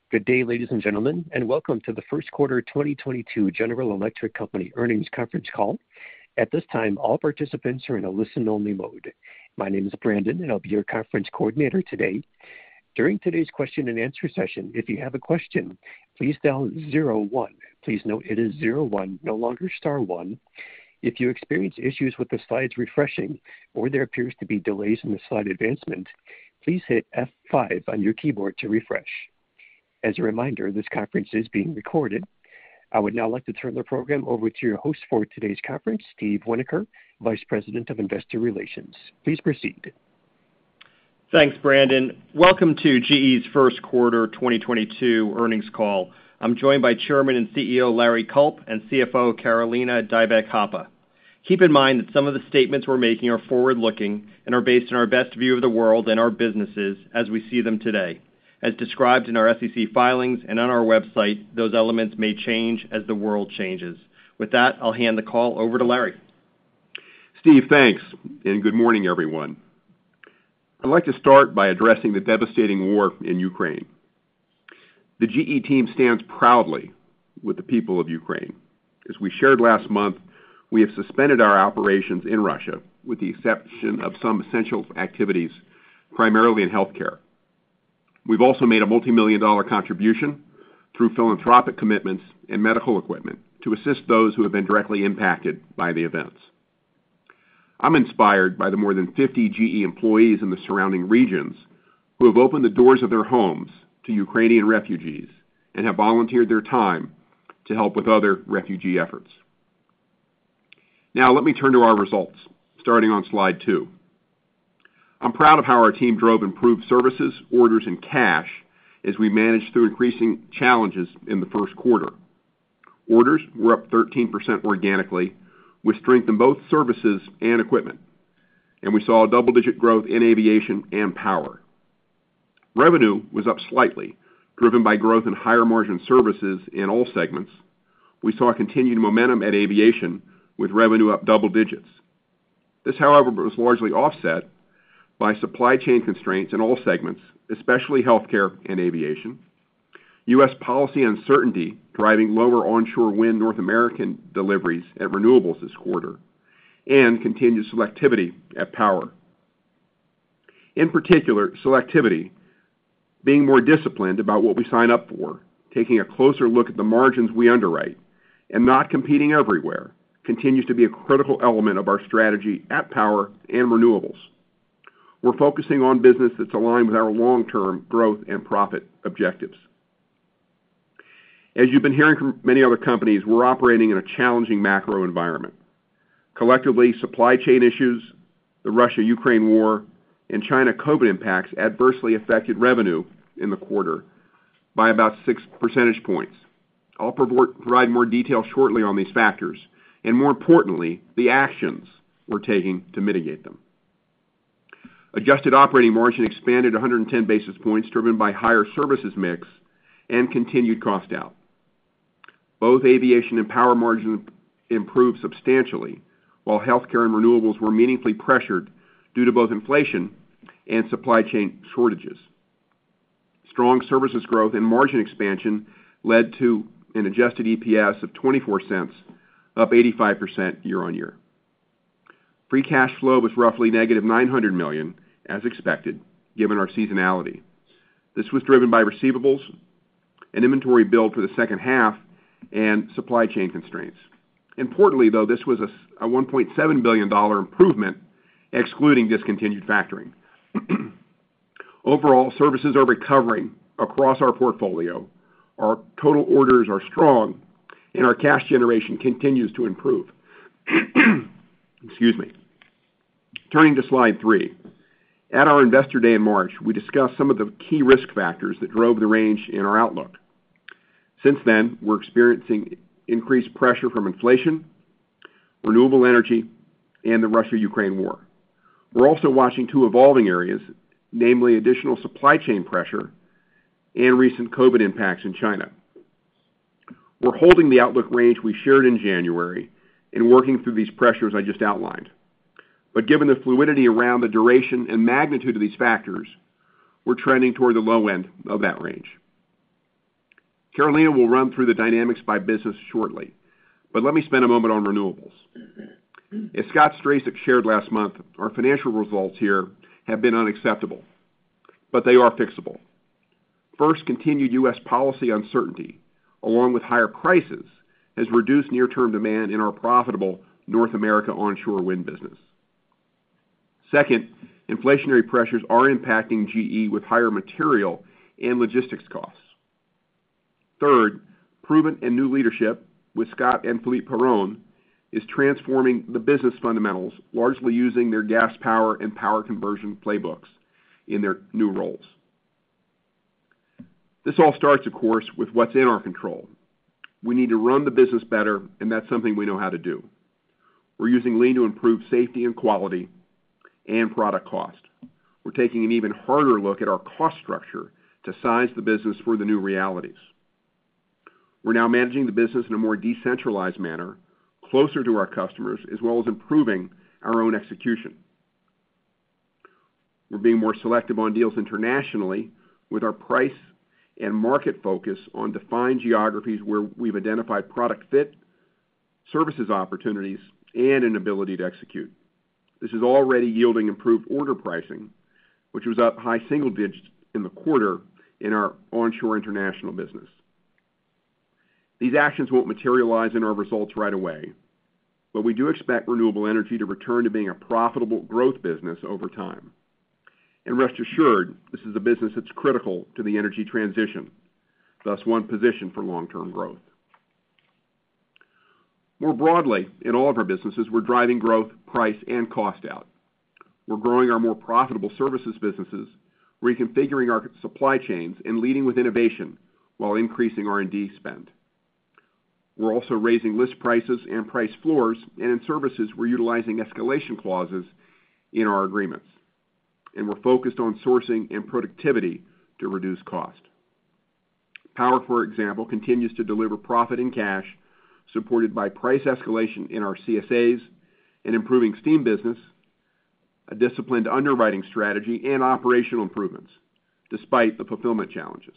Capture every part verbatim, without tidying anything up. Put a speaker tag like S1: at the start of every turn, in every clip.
S1: Good day, ladies and gentlemen, and welcome to the first quarter twenty twenty-two General Electric Company earnings conference call. At this time, all participants are in a listen-only mode. My name is Brandon, and I'll be your conference coordinator today. During today's question and answer session, if you have a question, please dial zero one. Please note it is zero one, no longer star one. If you experience issues with the slides refreshing or there appears to be delays in the slide advancement, please hit F five on your keyboard to refresh. As a reminder, this conference is being recorded. I would now like to turn the program over to your host for today's conference, Steve Winokur, Vice President of Investor Relations. Please proceed.
S2: Thanks, Brandon. Welcome to G E's first quarter twenty twenty-two earnings call. I'm joined by Chairman and C E O Larry Culp and C F O Carolina Dybeck-Hoppa. Keep in mind that some of the statements we're making are forward-looking and are based on our best view of the world and our businesses as we see them today. As described in our S E C filings and on our website, those elements may change as the world changes. With that, I'll hand the call over to Larry.
S3: Steve, thanks, and good morning, everyone. I'd like to start by addressing the devastating war in Ukraine. The G E team stands proudly with the people of Ukraine. As we shared last month, we have suspended our operations in Russia, with the exception of some essential activities, primarily in healthcare. We've also made a multi-million dollar contribution through philanthropic commitments and medical equipment to assist those who have been directly impacted by the events. I'm inspired by the more than fifty G E employees in the surrounding regions who have opened the doors of their homes to Ukrainian refugees and have volunteered their time to help with other refugee efforts. Now let me turn to our results, starting on slide two. I'm proud of how our team drove improved services, orders, and cash as we managed through increasing challenges in the first quarter. Orders were up thirteen percent organically, with strength in both services and equipment, and we saw a double-digit growth in aviation and power. Revenue was up slightly, driven by growth in higher-margin services in all segments. We saw continued momentum at aviation, with revenue up double digits. This, however, was largely offset by supply chain constraints in all segments, especially healthcare and aviation, U S policy uncertainty driving lower onshore wind North American deliveries at renewables this quarter, and continued selectivity at power. In particular, selectivity, being more disciplined about what we sign up for, taking a closer look at the margins we underwrite, and not competing everywhere, continues to be a critical element of our strategy at power and renewables. We're focusing on business that's aligned with our long-term growth and profit objectives. As you've been hearing from many other companies, we're operating in a challenging macro environment. Collectively, supply chain issues, the Russia-Ukraine war, and China COVID impacts adversely affected revenue in the quarter by about six percentage points. I'll provide more detail shortly on these factors, and more importantly, the actions we're taking to mitigate them. Adjusted operating margin expanded one hundred ten basis points, driven by higher services mix and continued cost out. Both aviation and power margins improved substantially, while healthcare and renewables were meaningfully pressured due to both inflation and supply chain shortages. Strong services growth and margin expansion led to an adjusted E P S of twenty-four cents, up eighty-five percent year on year. Free cash flow was roughly negative nine hundred million dollars, as expected, given our seasonality. This was driven by receivables, an inventory build for the second half, and supply chain constraints. Importantly, though, this was a, a one point seven billion dollars improvement, excluding discontinued factoring. Overall, services are recovering across our portfolio. Our total orders are strong, and our cash generation continues to improve. Excuse me. Turning to slide three. At our Investor Day in March, we discussed some of the key risk factors that drove the range in our outlook. Since then, we're experiencing increased pressure from inflation, renewable energy, and the Russia-Ukraine war. We're also watching two evolving areas, namely additional supply chain pressure and recent COVID impacts in China. We're holding the outlook range we shared in January and working through these pressures I just outlined. But given the fluidity around the duration and magnitude of these factors, we're trending toward the low end of that range. Carolina will run through the dynamics by business shortly, but let me spend a moment on renewables. As Scott Strazik shared last month, our financial results here have been unacceptable, but they are fixable. First, continued U S policy uncertainty, along with higher prices, has reduced near-term demand in our profitable North America onshore wind business. Second, inflationary pressures are impacting G E with higher material and logistics costs. Third, proven and new leadership with Scott and Philippe Perron is transforming the business fundamentals, largely using their gas power and power conversion playbooks in their new roles. This all starts, of course, with what's in our control. We need to run the business better, and that's something we know how to do. We're using Lean to improve safety and quality and product cost. We're taking an even harder look at our cost structure to size the business for the new realities. We're now managing the business in a more decentralized manner, closer to our customers, as well as improving our own execution. We're being more selective on deals internationally with our price and market focus on defined geographies where we've identified product fit, services opportunities, and an ability to execute. This is already yielding improved order pricing, which was up high single digits in the quarter in our onshore international business. These actions won't materialize in our results right away, but we do expect renewable energy to return to being a profitable growth business over time. And rest assured, this is a business that's critical to the energy transition, thus one positioned for long-term growth. More broadly, in all of our businesses, we're driving growth, price, and cost out. We're growing our more profitable services businesses, reconfiguring our supply chains, and leading with innovation while increasing R and D spend. We're also raising list prices and price floors, and in services, we're utilizing escalation clauses in our agreements. And we're focused on sourcing and productivity to reduce cost. Power, for example, continues to deliver profit and cash, supported by price escalation in our C S As, an improving steam business, a disciplined underwriting strategy, and operational improvements, despite the fulfillment challenges.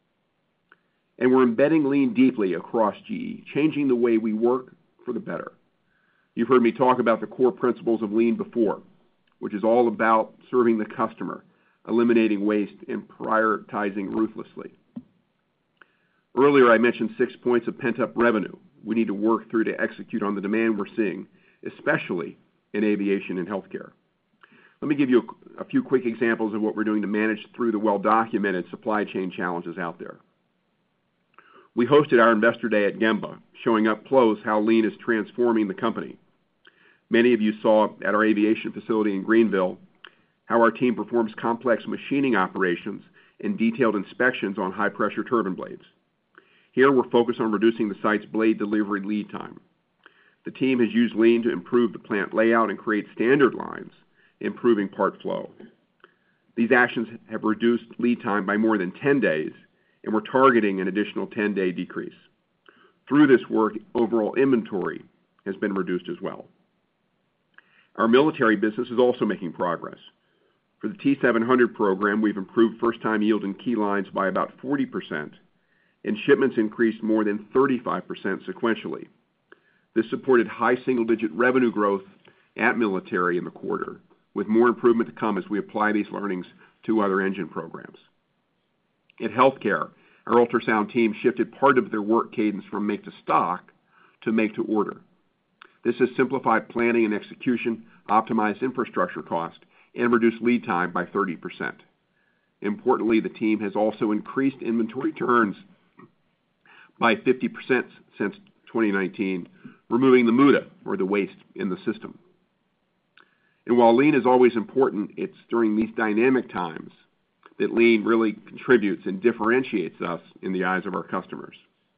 S3: And we're embedding Lean deeply across G E, changing the way we work for the better. You've heard me talk about the core principles of Lean before, which is all about serving the customer, eliminating waste, and prioritizing ruthlessly. Earlier, I mentioned six points of pent-up revenue we need to work through to execute on the demand we're seeing, especially in aviation and healthcare. Let me give you a, a few quick examples of what we're doing to manage through the well-documented supply chain challenges out there. We hosted our Investor Day at Gemba, showing up close how Lean is transforming the company. Many of you saw at our aviation facility in Greenville how our team performs complex machining operations and detailed inspections on high-pressure turbine blades. Here, we're focused on reducing the site's blade delivery lead time. The team has used Lean to improve the plant layout and create standard lines, improving part flow. These actions have reduced lead time by more than ten days, and we're targeting an additional ten-day decrease. Through this work, overall inventory has been reduced as well. Our military business is also making progress. For the T seven hundred program, we've improved first-time yield in key lines by about forty percent, and shipments increased more than thirty-five percent sequentially. This supported high single-digit revenue growth at military in the quarter, with more improvement to come as we apply these learnings to other engine programs. In healthcare, our ultrasound team shifted part of their work cadence from make to stock to make to order. This has simplified planning and execution, optimized infrastructure cost, and reduced lead time by thirty percent. Importantly, the team has also increased inventory turns by fifty percent since twenty nineteen, removing the muda, or the waste, in the system. And while Lean is always important, it's during these dynamic times that Lean really contributes and differentiates us in the eyes of our customers.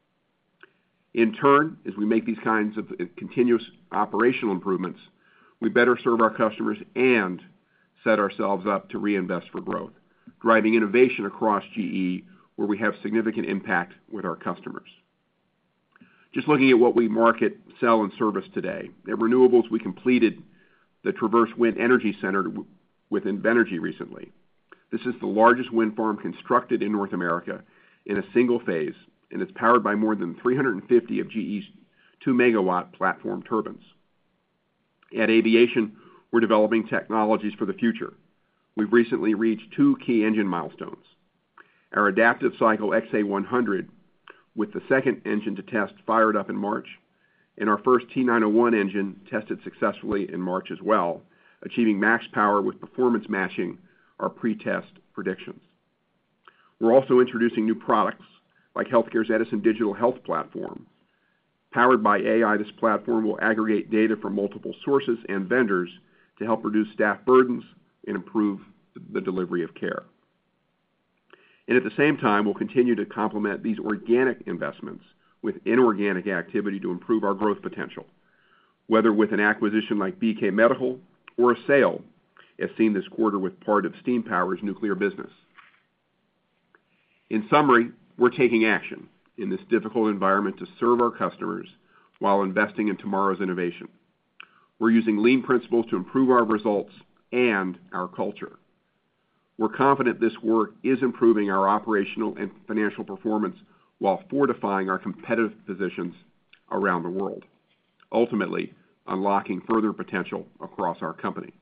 S3: In turn, as we make these kinds of continuous operational improvements, we better serve our customers and set ourselves up to reinvest for growth, driving innovation across G E where we have significant impact with our customers. Just looking at what we market, sell, and service today. At Renewables, we completed the Traverse Wind Energy Center with Invenergy recently. This is the largest wind farm constructed in North America in a single phase and it's powered by more than three hundred fifty of G E's two megawatt platform turbines. At Aviation, we're developing technologies for the future. We've recently reached two key engine milestones. Our adaptive cycle X A one hundred, with the second engine to test, fired up in March, and our first T nine oh one engine tested successfully in March as well, achieving max power with performance matching our pre-test predictions. We're also introducing new products like Healthcare's Edison Digital Health Platform. Powered by A I, this platform will aggregate data from multiple sources and vendors to help reduce staff burdens and improve the delivery of care. And at the same time, we'll continue to complement these organic investments with inorganic activity to improve our growth potential, whether with an acquisition like B K Medical or a sale, as seen this quarter with part of Steam Power's nuclear business. In summary, we're taking action in this difficult environment to serve our customers while investing in tomorrow's innovation. We're using lean principles to improve our results and our culture. We're confident this work is improving our operational and financial performance while fortifying our competitive positions around the world, ultimately unlocking further potential across our company.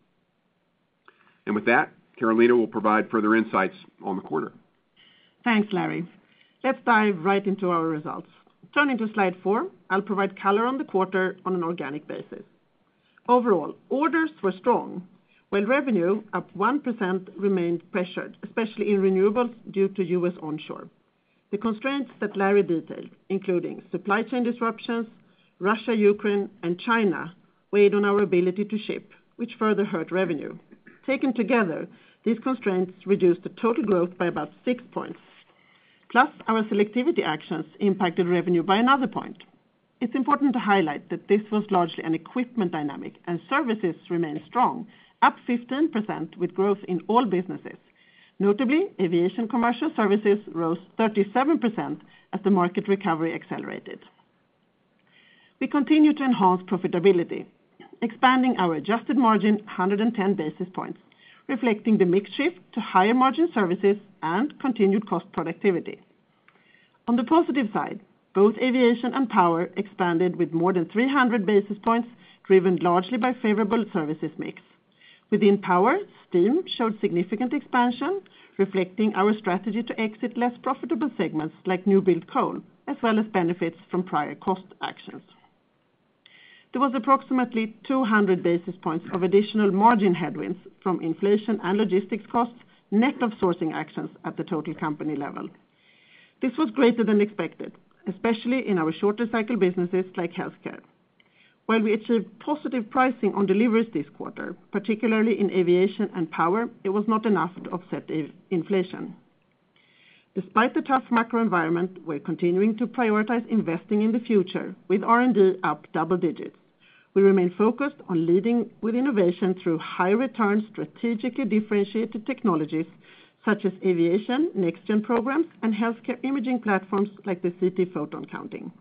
S3: And with that, Carolina will provide further insights on the quarter.
S4: Thanks, Larry. Let's dive right into our results. Turning to slide four, I'll provide color on the quarter on an organic basis. Overall, orders were strong, while revenue, up one percent, remained pressured, especially in renewables due to U S onshore. The constraints that Larry detailed, including supply chain disruptions, Russia, Ukraine, and China, weighed on our ability to ship, which further hurt revenue. Taken together, these constraints reduced the total growth by about six points. Plus, our selectivity actions impacted revenue by another point. It's important to highlight that this was largely an equipment dynamic, and services remained strong, up fifteen percent with growth in all businesses. Notably, Aviation commercial services rose thirty-seven percent as the market recovery accelerated. We continue to enhance profitability, expanding our adjusted margin one hundred ten basis points, reflecting the mix shift to higher margin services and continued cost productivity. On the positive side, both Aviation and Power expanded with more than three hundred basis points, driven largely by favorable services mix. Within Power, Steam showed significant expansion, reflecting our strategy to exit less profitable segments like new build coal, as well as benefits from prior cost actions. There was approximately two hundred basis points of additional margin headwinds from inflation and logistics costs, net of sourcing actions at the total company level. This was greater than expected, especially in our shorter cycle businesses like Healthcare. While we achieved positive pricing on deliveries this quarter, particularly in Aviation and Power, it was not enough to offset inflation. Despite the tough macro environment, we're continuing to prioritize investing in the future, with R and D up double digits. We remain focused on leading with innovation through high return, strategically differentiated technologies, such as Aviation, next-gen programs, and Healthcare imaging platforms like the C T photon counting.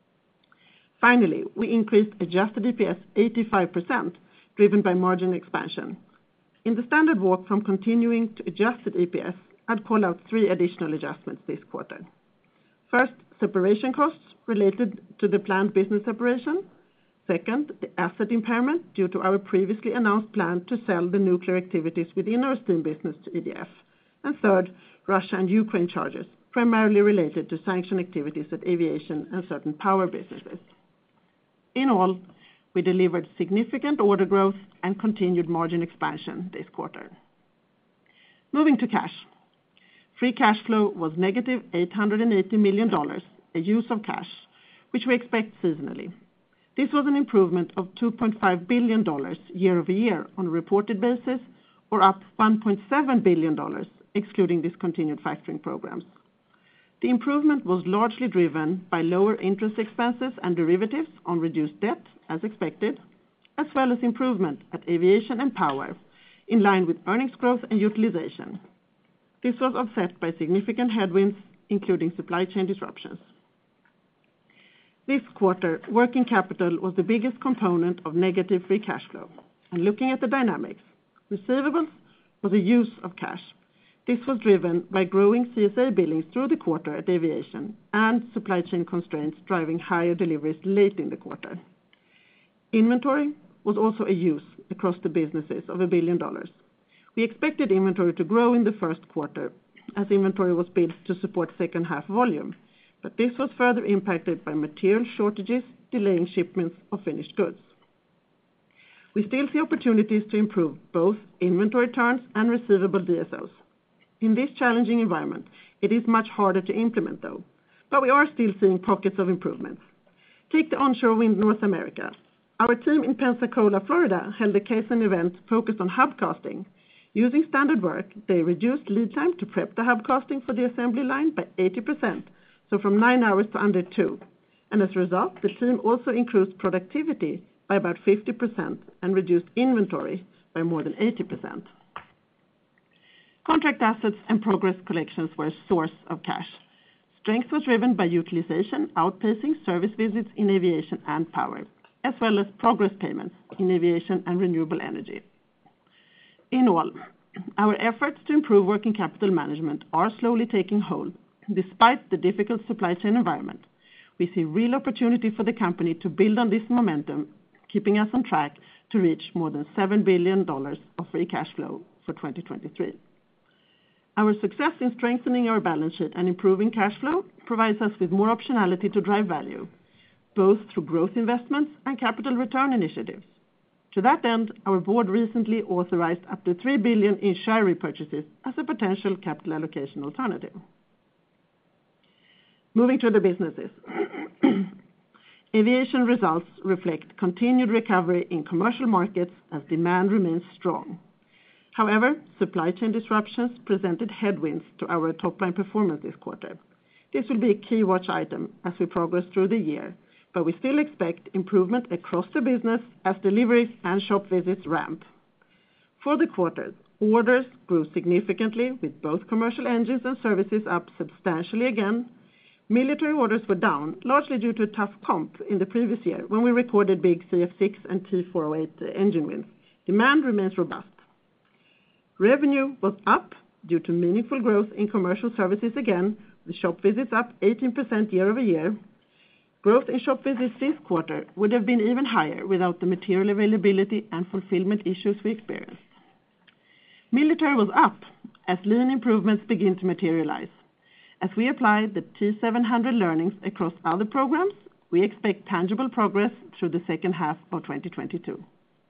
S4: Finally, we increased adjusted E P S eighty-five percent, driven by margin expansion. In the standard walk from continuing to adjusted E P S, I'd call out three additional adjustments this quarter. First, separation costs related to the planned business separation. Second, the asset impairment due to our previously announced plan to sell the nuclear activities within our Steam business to E D F. And third, Russia and Ukraine charges, primarily related to sanction activities at Aviation and certain Power businesses. In all, we delivered significant order growth and continued margin expansion this quarter. Moving to cash. Free cash flow was negative eight hundred eighty million dollars, a use of cash, which we expect seasonally. This was an improvement of two point five billion dollars year over year on a reported basis, or up one point seven billion dollars excluding discontinued factoring programs. The improvement was largely driven by lower interest expenses and derivatives on reduced debt, as expected, as well as improvement at Aviation and Power, in line with earnings growth and utilization. This was offset by significant headwinds, including supply chain disruptions. This quarter, working capital was the biggest component of negative free cash flow. And looking at the dynamics, receivables was a use of cash. This was driven by growing C S A billings through the quarter at Aviation and supply chain constraints driving higher deliveries late in the quarter. Inventory was also a use across the businesses of a billion dollars. We expected inventory to grow in the first quarter as inventory was built to support second half volume, but this was further impacted by material shortages, delaying shipments of finished goods. We still see opportunities to improve both inventory turns and receivable D S Os. In this challenging environment, it is much harder to implement though, but we are still seeing pockets of improvements. Take the onshore wind North America. Our team in Pensacola, Florida held a Kaizen event focused on hub casting. Using standard work, they reduced lead time to prep the hub casting for the assembly line by eighty percent, so from nine hours to under two. And as a result, the team also increased productivity by about fifty percent and reduced inventory by more than eighty percent. Contract assets and progress collections were a source of cash. Strength was driven by utilization outpacing service visits in Aviation and Power, as well as progress payments in Aviation and Renewable Energy. In all, our efforts to improve working capital management are slowly taking hold. Despite the difficult supply chain environment, we see real opportunity for the company to build on this momentum, keeping us on track to reach more than seven billion dollars of free cash flow for twenty twenty-three. Our success in strengthening our balance sheet and improving cash flow provides us with more optionality to drive value, both through growth investments and capital return initiatives. To that end, our board recently authorized up to three billion dollars in share repurchases as a potential capital allocation alternative. Moving to the businesses. Aviation results reflect continued recovery in commercial markets as demand remains strong. However, supply chain disruptions presented headwinds to our top-line performance this quarter. This will be a key watch item as we progress through the year, but we still expect improvement across the business as deliveries and shop visits ramp. For the quarter, orders grew significantly with both commercial engines and services up substantially again. Military orders were down, largely due to a tough comp in the previous year when we recorded big C F six and T four oh eight engine wins. Demand remains robust. Revenue was up due to meaningful growth in commercial services again, with shop visits up eighteen percent year-over-year. Growth in shop visits this quarter would have been even higher without the material availability and fulfillment issues we experienced. Military was up as lean improvements begin to materialize. As we apply the T seven hundred learnings across other programs, we expect tangible progress through the second half of twenty twenty-two.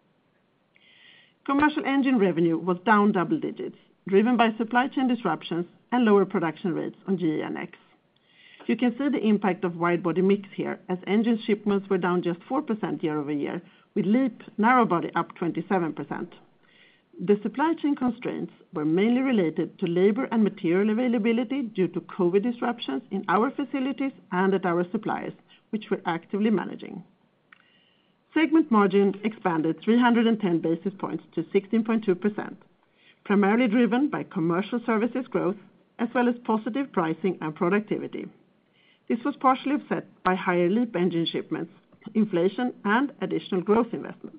S4: Commercial engine revenue was down double digits, driven by supply chain disruptions and lower production rates on G E and X. You can see the impact of wide-body mix here, as engine shipments were down just four percent year-over-year, with LEAP narrow-body up twenty-seven percent. The supply chain constraints were mainly related to labor and material availability due to COVID disruptions in our facilities and at our suppliers, which we're actively managing. Segment margin expanded three hundred ten basis points to sixteen point two percent, primarily driven by commercial services growth, as well as positive pricing and productivity. This was partially offset by higher LEAP engine shipments, inflation, and additional growth investments.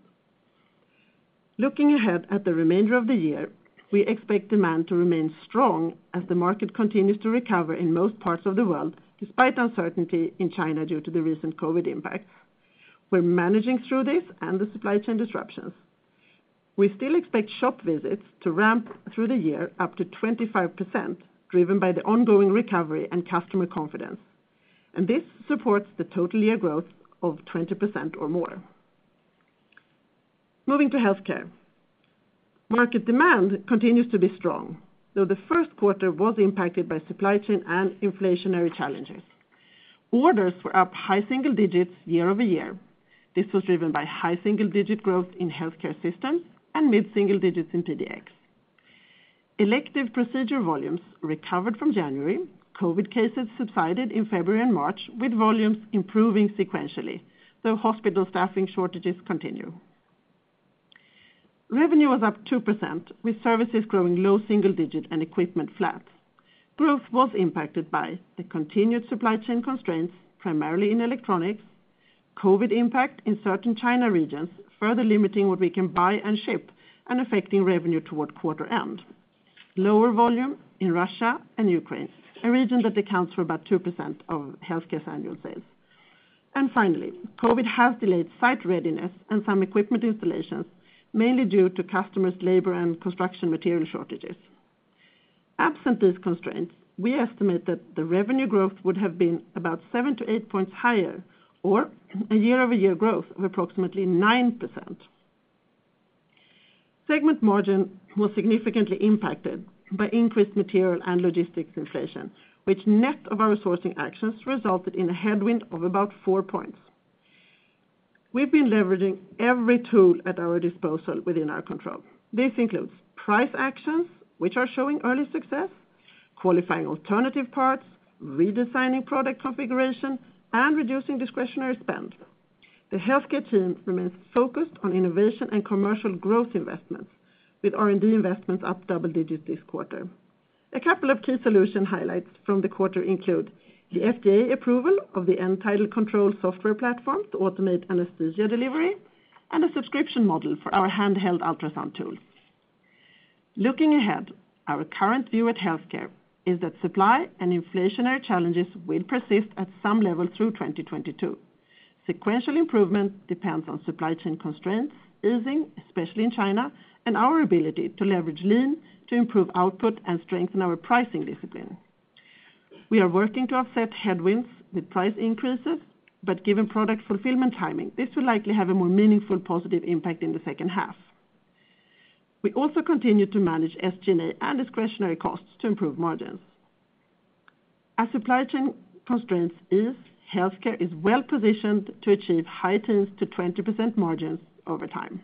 S4: Looking ahead at the remainder of the year, we expect demand to remain strong as the market continues to recover in most parts of the world, despite uncertainty in China due to the recent COVID impacts. We're managing through this and the supply chain disruptions. We still expect shop visits to ramp through the year up to twenty-five percent, driven by the ongoing recovery and customer confidence. And this supports the total year growth of twenty percent or more. Moving to healthcare. Market demand continues to be strong, though the first quarter was impacted by supply chain and inflationary challenges. Orders were up high single digits year-over-year. This was driven by high single-digit growth in healthcare systems and mid-single digits in P D X. Elective procedure volumes recovered from January. COVID cases subsided in February and March, with volumes improving sequentially, though hospital staffing shortages continue. Revenue was up two percent, with services growing low single digit and equipment flat. Growth was impacted by the continued supply chain constraints, primarily in electronics, COVID impact in certain China regions, further limiting what we can buy and ship and affecting revenue toward quarter end. Lower volume in Russia and Ukraine, a region that accounts for about two percent of healthcare's annual sales. And finally, COVID has delayed site readiness and some equipment installations, mainly due to customers' labor and construction material shortages. Absent these constraints, we estimate that the revenue growth would have been about seven to eight points higher, or a year-over-year growth of approximately nine percent. Segment margin was significantly impacted by increased material and logistics inflation, which net of our sourcing actions resulted in a headwind of about four points. We've been leveraging every tool at our disposal within our control. This includes price actions, which are showing early success, qualifying alternative parts, redesigning product configuration, and reducing discretionary spend. The healthcare team remains focused on innovation and commercial growth investments, with R and D investments up double digits this quarter. A couple of key solution highlights from the quarter include the F D A approval of the End-Tidal Control software platform to automate anesthesia delivery, and a subscription model for our handheld ultrasound tools. Looking ahead, our current view at healthcare is that supply and inflationary challenges will persist at some level through twenty twenty-two. Sequential improvement depends on supply chain constraints easing, especially in China, and our ability to leverage lean to improve output and strengthen our pricing discipline. We are working to offset headwinds with price increases, but given product fulfillment timing, this will likely have a more meaningful positive impact in the second half. We also continue to manage S G and A and discretionary costs to improve margins. As supply chain constraints ease, healthcare is well positioned to achieve high teens to twenty percent margins over time.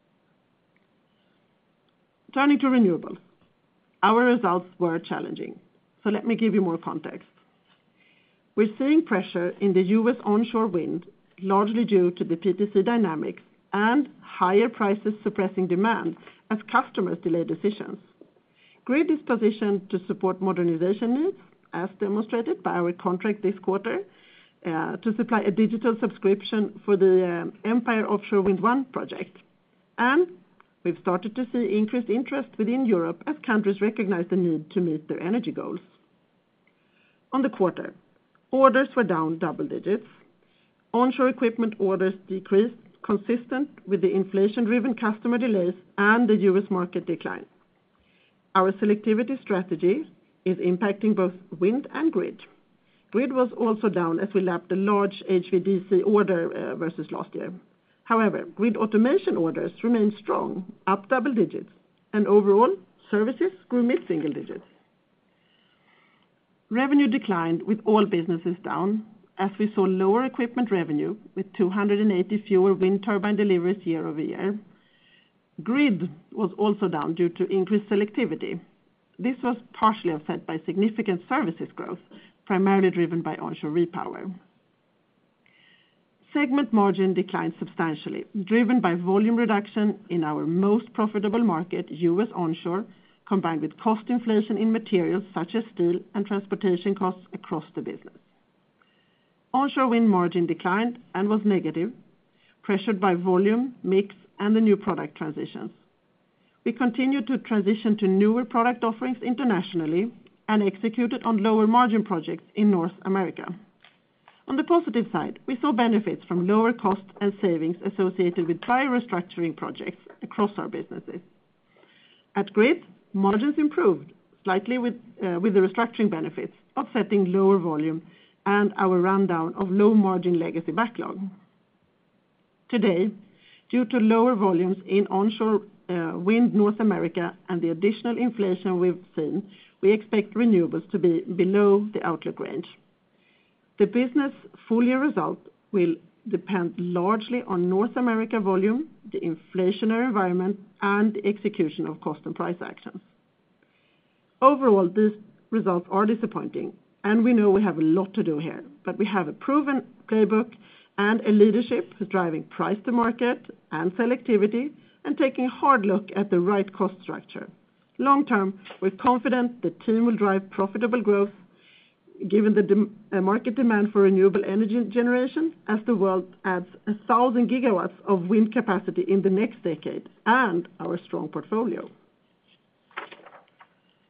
S4: Turning to renewables, our results were challenging, so let me give you more context. We're seeing pressure in the U S onshore wind, largely due to the P T C dynamics and higher prices suppressing demand as customers delay decisions. Grid is positioned to support modernization needs, as demonstrated by our contract this quarter, uh, to supply a digital subscription for the uh, Empire Offshore Wind one project. And we've started to see increased interest within Europe as countries recognize the need to meet their energy goals. On the quarter, orders were down double digits. Onshore equipment orders decreased, consistent with the inflation-driven customer delays and the U S market decline. Our selectivity strategy is impacting both wind and grid. Grid was also down as we lapped a large H V D C order uh, versus last year. However, grid automation orders remain strong, up double digits, and overall, services grew mid-single digits. Revenue declined with all businesses down, as we saw lower equipment revenue with two hundred eighty fewer wind turbine deliveries year over year. Grid was also down due to increased selectivity. This was partially offset by significant services growth, primarily driven by onshore repower. Segment margin declined substantially, driven by volume reduction in our most profitable market, U S onshore, combined with cost inflation in materials such as steel and transportation costs across the business. Onshore wind margin declined and was negative, pressured by volume, mix, and the new product transitions. We continued to transition to newer product offerings internationally and executed on lower margin projects in North America. On the positive side, we saw benefits from lower costs and savings associated with prior restructuring projects across our businesses. At Grid, margins improved slightly with, uh, with the restructuring benefits, offsetting lower volume and our rundown of low-margin legacy backlog. Today, due to lower volumes in onshore uh, wind North America and the additional inflation we've seen, we expect renewables to be below the outlook range. The business full-year result will depend largely on North America volume, the inflationary environment, and the execution of cost and price actions. Overall, these results are disappointing, and we know we have a lot to do here, but we have a proven playbook and a leadership who's driving price to market and selectivity and taking a hard look at the right cost structure. Long term, we're confident the team will drive profitable growth given the dem- uh, market demand for renewable energy generation as the world adds a thousand gigawatts of wind capacity in the next decade and our strong portfolio.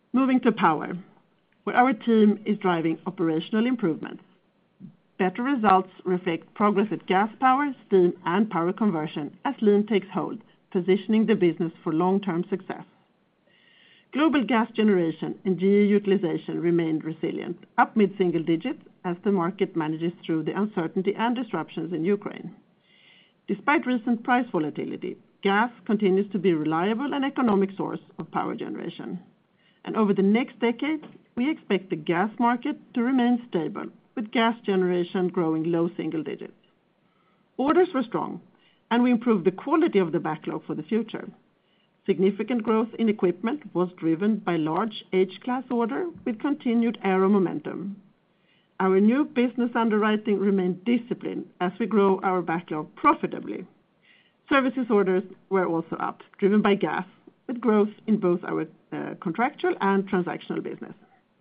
S4: Moving to Power, where our team is driving operational improvements. Better results reflect progress at Gas Power, Steam, and Power Conversion as Lean takes hold, positioning the business for long-term success. Global gas generation and G E utilization remained resilient, up mid-single digits as the market manages through the uncertainty and disruptions in Ukraine. Despite recent price volatility, gas continues to be a reliable and economic source of power generation. And over the next decade, we expect the gas market to remain stable, with gas generation growing low single digits. Orders were strong, and we improved the quality of the backlog for the future. Significant growth in equipment was driven by large H-class order with continued aero momentum. Our new business underwriting remained disciplined as we grow our backlog profitably. Services orders were also up, driven by gas, with growth in both our uh, contractual and transactional business.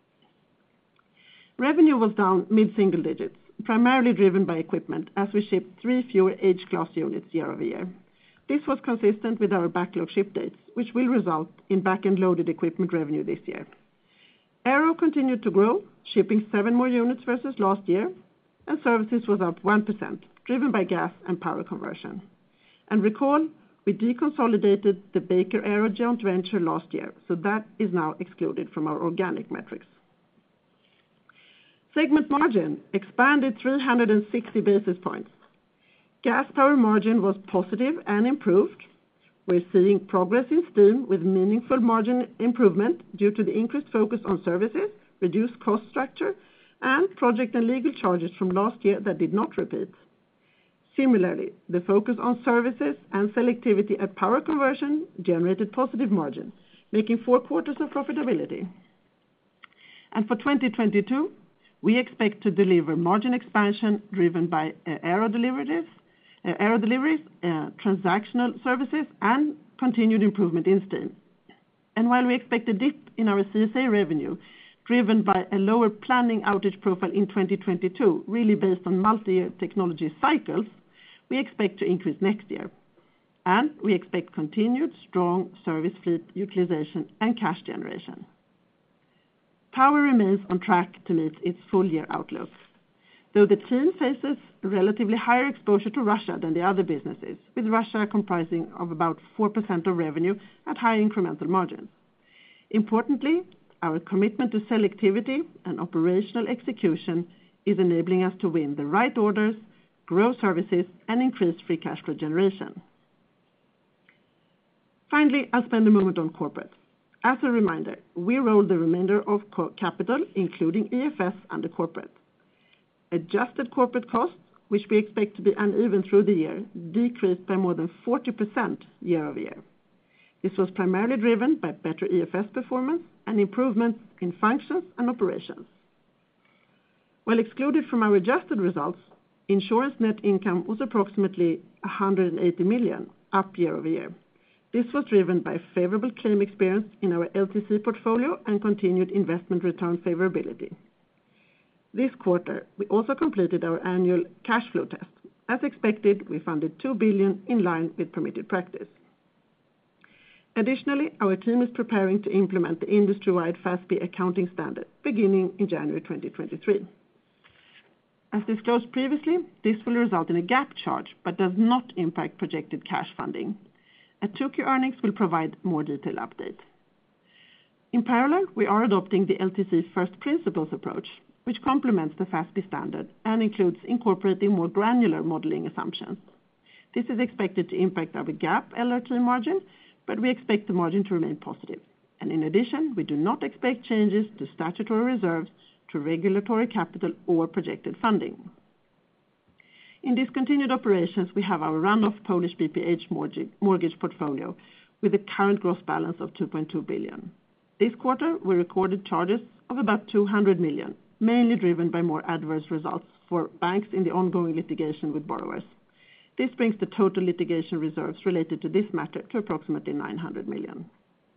S4: Revenue was down mid-single digits, primarily driven by equipment as we shipped three fewer H-class units year-over-year. This was consistent with our backlog ship dates, which will result in back-end loaded equipment revenue this year. Aero continued to grow, shipping seven more units versus last year, and services was up one percent, driven by gas and power conversion. And recall, we deconsolidated the Baker Aero joint venture last year, so that is now excluded from our organic metrics. Segment margin expanded three hundred sixty basis points. Gas Power margin was positive and improved. We're seeing progress in Steam with meaningful margin improvement due to the increased focus on services, reduced cost structure, and project and legal charges from last year that did not repeat. Similarly, the focus on services and selectivity at Power Conversion generated positive margin, making four quarters of profitability. And for twenty twenty-two, we expect to deliver margin expansion driven by uh, aero deliveries, uh, aero deliveries, uh, transactional services, and continued improvement in Steam. And while we expect a dip in our C S A revenue, driven by a lower planning outage profile in twenty twenty-two, really based on multi-year technology cycles, we expect to increase next year. And we expect continued strong service fleet utilization and cash generation. Power remains on track to meet its full-year outlook, though the team faces relatively higher exposure to Russia than the other businesses, with Russia comprising of about four percent of revenue at high incremental margins. Importantly, our commitment to selectivity and operational execution is enabling us to win the right orders, grow services, and increase free cash flow generation. Finally, I'll spend a moment on corporate. As a reminder, we roll the remainder of capital, including E F S, under corporate. Adjusted corporate costs, which we expect to be uneven through the year, decreased by more than forty percent year-over-year. This was primarily driven by better E F S performance and improvements in functions and operations. While excluded from our adjusted results, insurance net income was approximately one hundred eighty million, up year-over-year. This was driven by favorable claim experience in our L T C portfolio and continued investment return favorability. This quarter, we also completed our annual cash flow test. As expected, we funded two billion dollars in line with permitted practice. Additionally, our team is preparing to implement the industry-wide FASB accounting standard beginning in January twenty twenty-three. As disclosed previously, this will result in a GAAP charge, but does not impact projected cash funding. At two Q earnings, we'll provide more detailed update. In parallel, we are adopting the L T C first principles approach, which complements the FASB standard and includes incorporating more granular modeling assumptions. This is expected to impact our GAAP L R T margin, but we expect the margin to remain positive. And in addition, we do not expect changes to statutory reserves, to regulatory capital, or projected funding. In discontinued operations, we have our run-off Polish B P H mortgage, mortgage portfolio with a current gross balance of two point two billion dollars. This quarter, we recorded charges of about two hundred million dollars, mainly driven by more adverse results for banks in the ongoing litigation with borrowers. This brings the total litigation reserves related to this matter to approximately nine hundred million dollars.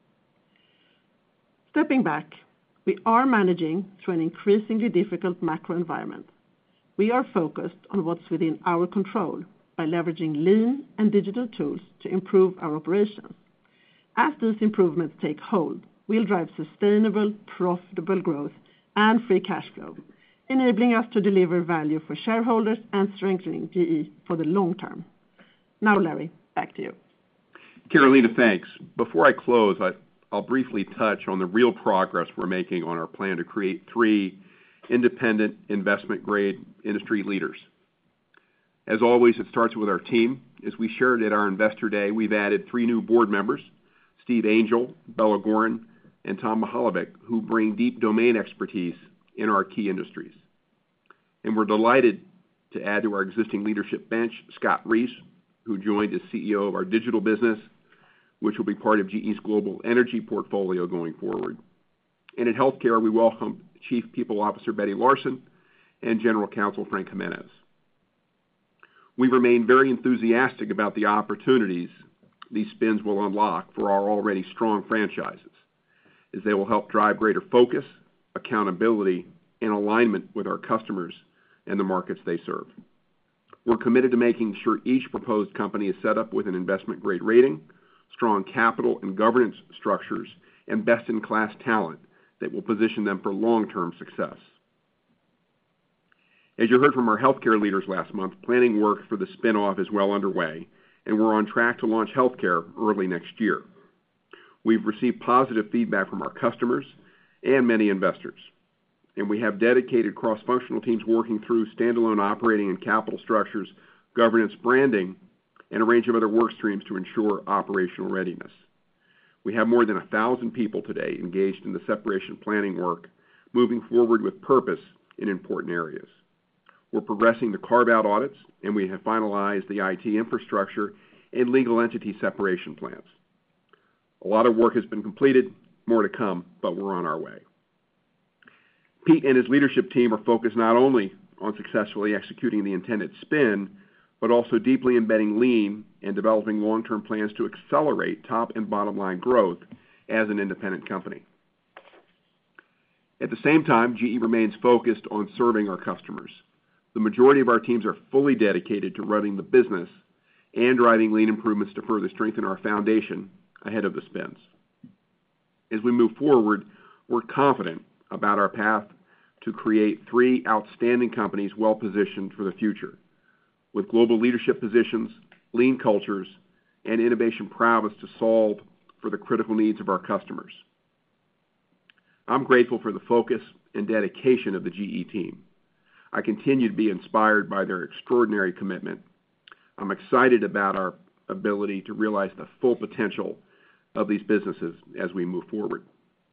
S4: Stepping back, we are managing through an increasingly difficult macro environment. We are focused on what's within our control by leveraging lean and digital tools to improve our operations. As these improvements take hold, will drive sustainable, profitable growth and free cash flow, enabling us to deliver value for shareholders and strengthening G E for the long term. Now, Larry, back to you.
S3: Carolina, thanks. Before I close, I, I'll briefly touch on the real progress we're making on our plan to create three independent investment-grade industry leaders. As always, it starts with our team. As we shared at our Investor Day, we've added three new board members, Steve Angel, Bella Goren, and Tom Mahalovic, who bring deep domain expertise in our key industries. And we're delighted to add to our existing leadership bench Scott Reese, who joined as C E O of our digital business, which will be part of G E's global energy portfolio going forward. And in healthcare, we welcome Chief People Officer Betty Larson and General Counsel Frank Jimenez. We remain very enthusiastic about the opportunities these spins will unlock for our already strong franchises, as they will help drive greater focus, accountability, and alignment with our customers and the markets they serve. We're committed to making sure each proposed company is set up with an investment-grade rating, strong capital and governance structures, and best-in-class talent that will position them for long-term success. As you heard from our healthcare leaders last month, planning work for the spin-off is well underway, and we're on track to launch healthcare early next year. We've received positive feedback from our customers and many investors, and we have dedicated cross-functional teams working through standalone operating and capital structures, governance, branding, and a range of other work streams to ensure operational readiness. We have more than a thousand people today engaged in the separation planning work, moving forward with purpose in important areas. We're progressing the carve-out audits, and we have finalized the I T infrastructure and legal entity separation plans. A lot of work has been completed, more to come, but we're on our way. Pete and his leadership team are focused not only on successfully executing the intended spin, but also deeply embedding lean and developing long-term plans to accelerate top and bottom line growth as an independent company. At the same time, G E remains focused on serving our customers. The majority of our teams are fully dedicated to running the business and driving lean improvements to further strengthen our foundation ahead of the spins. As we move forward, we're confident about our path to create three outstanding companies well-positioned for the future, with global leadership positions, lean cultures, and innovation prowess to solve for the critical needs of our customers. I'm grateful for the focus and dedication of the G E team. I continue to be inspired by their extraordinary commitment. I'm excited about our ability to realize the full potential of these businesses as we move forward.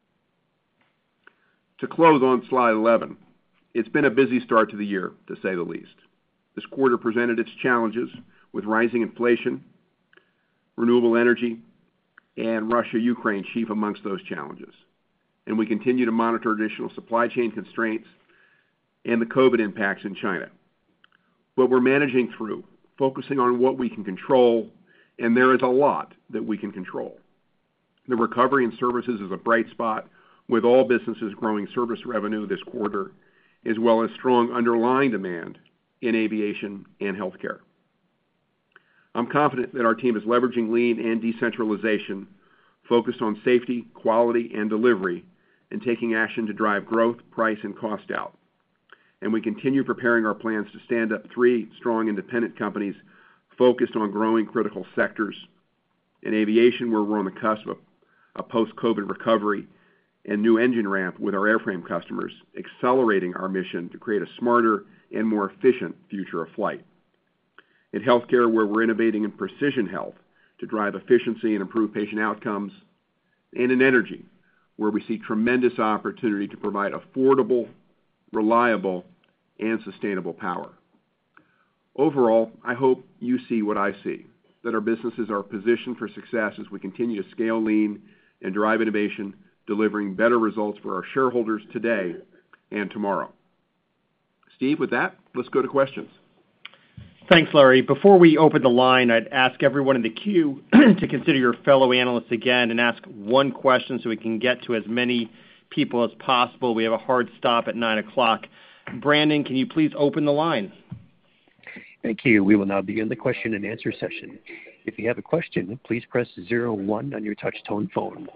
S3: To close on slide eleven, it's been a busy start to the year, to say the least. This quarter presented its challenges with rising inflation, renewable energy, and Russia-Ukraine chief amongst those challenges. And we continue to monitor additional supply chain constraints and the COVID impacts in China. But we're managing through, focusing on what we can control, and there is a lot that we can control. The recovery in services is a bright spot, with all businesses growing service revenue this quarter, as well as strong underlying demand in aviation and healthcare. I'm confident that our team is leveraging lean and decentralization, focused on safety, quality, and delivery, and taking action to drive growth, price, and cost out. And we continue preparing our plans to stand up three strong independent companies focused on growing critical sectors. In aviation, where we're on the cusp of a post-COVID recovery and new engine ramp with our airframe customers, accelerating our mission to create a smarter and more efficient future of flight. In healthcare, where we're innovating in precision health to drive efficiency and improve patient outcomes. And in energy, where we see tremendous opportunity to provide affordable, reliable, and sustainable power. Overall, I hope you see what I see, that our businesses are positioned for success as we continue to scale lean and drive innovation, delivering better results for our shareholders today and tomorrow. Steve, with that, let's go to questions.
S2: Thanks, Larry. Before we open the line, I'd ask everyone in the queue to consider your fellow analysts again and ask one question so we can get to as many people as possible. We have a hard stop at nine o'clock. Brandon, can you please open the line?
S1: Thank you. We will now begin the question and answer session. If you have a question, please press zero one on your touch tone phone.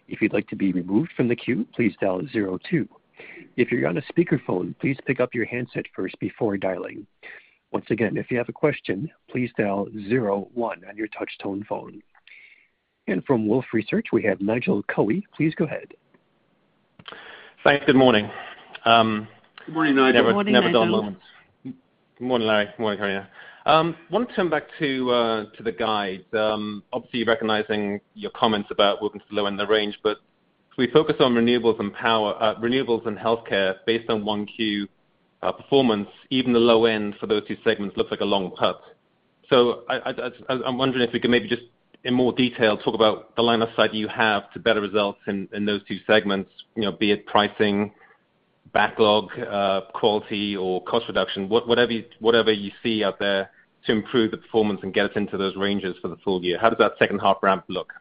S1: If you'd like to be removed from the queue, please dial zero two. If you're on a speakerphone, please pick up your handset first before dialing. Once again, if you have a question, please dial zero one on your touch-tone phone. And from Wolfe Research, we have Nigel Coe. Please go ahead.
S5: Thanks. Good morning. Um,
S3: Good morning, Nigel.
S5: Never,
S4: morning,
S5: never
S4: Nigel.
S5: dull moments. Good morning, Larry. Good morning, Carolina. Um, want to turn back to uh, to the guide. Um, obviously, recognizing your comments about working to the low end of the range, but if we focus on renewables and power, uh, renewables and healthcare, based on one Q uh, performance, even the low end for those two segments looks like a long putt. So I, I, I, I'm wondering if we could maybe just, in more detail, talk about the line of sight you have to better results in, in those two segments. You know, be it pricing, backlog, uh, quality, or cost reduction, what, whatever you, whatever you see out there to improve the performance and get us into those ranges for the full year. How does that second half ramp look?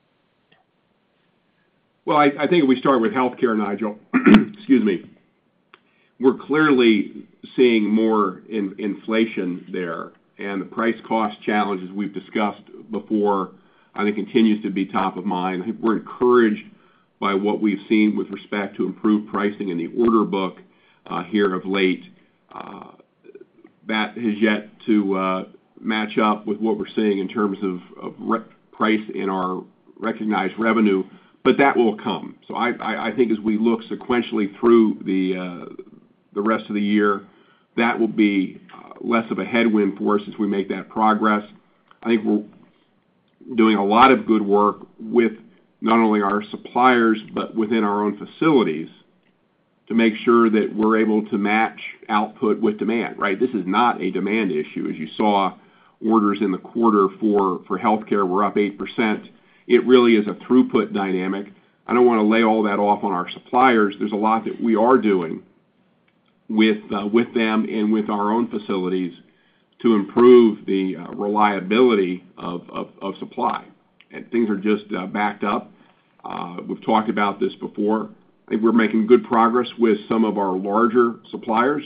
S3: Well, I, I think if we start with healthcare, Nigel, excuse me, we're clearly seeing more in, inflation there, and the price-cost challenges we've discussed before, I think, continues to be top of mind. I think we're encouraged by what we've seen with respect to improved pricing in the order book uh, here of late. Uh, that has yet to uh, match up with what we're seeing in terms of, of re- price in our recognized revenue, but that will come. So I, I, I think as we look sequentially through the uh, the rest of the year, that will be uh, less of a headwind for us as we make that progress. I think we're doing a lot of good work with not only our suppliers, but within our own facilities to make sure that we're able to match output with demand, right? This is not a demand issue. As you saw, orders in the quarter for, for healthcare were up eight percent. It really is a throughput dynamic. I don't want to lay all that off on our suppliers. There's a lot that we are doing with, uh, with them and with our own facilities to improve the uh, reliability of, of, of supply. And things are just uh, backed up. Uh, we've talked about this before. I think we're making good progress with some of our larger suppliers,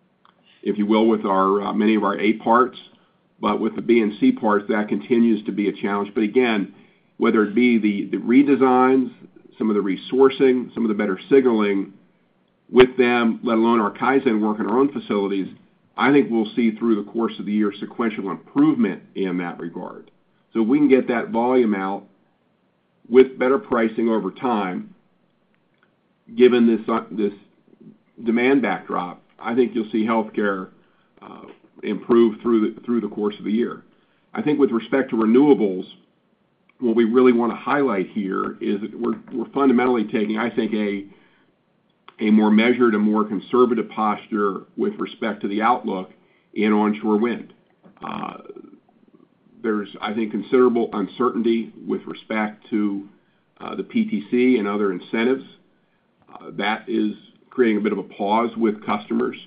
S3: if you will, with our uh, many of our A parts, but with the B and C parts, that continues to be a challenge. But again, whether it be the, the redesigns, some of the resourcing, some of the better signaling with them, let alone our Kaizen work in our own facilities, I think we'll see through the course of the year sequential improvement in that regard. So if we can get that volume out with better pricing over time, given this uh, this demand backdrop, I think you'll see healthcare uh, improve through the, through the course of the year. I think with respect to renewables, what we really want to highlight here is that we're, we're fundamentally taking, I think, a a more measured and more conservative posture with respect to the outlook in onshore wind. Uh, there's, I think, considerable uncertainty with respect to uh, the P T C and other incentives. Uh, that is creating a bit of a pause with customers.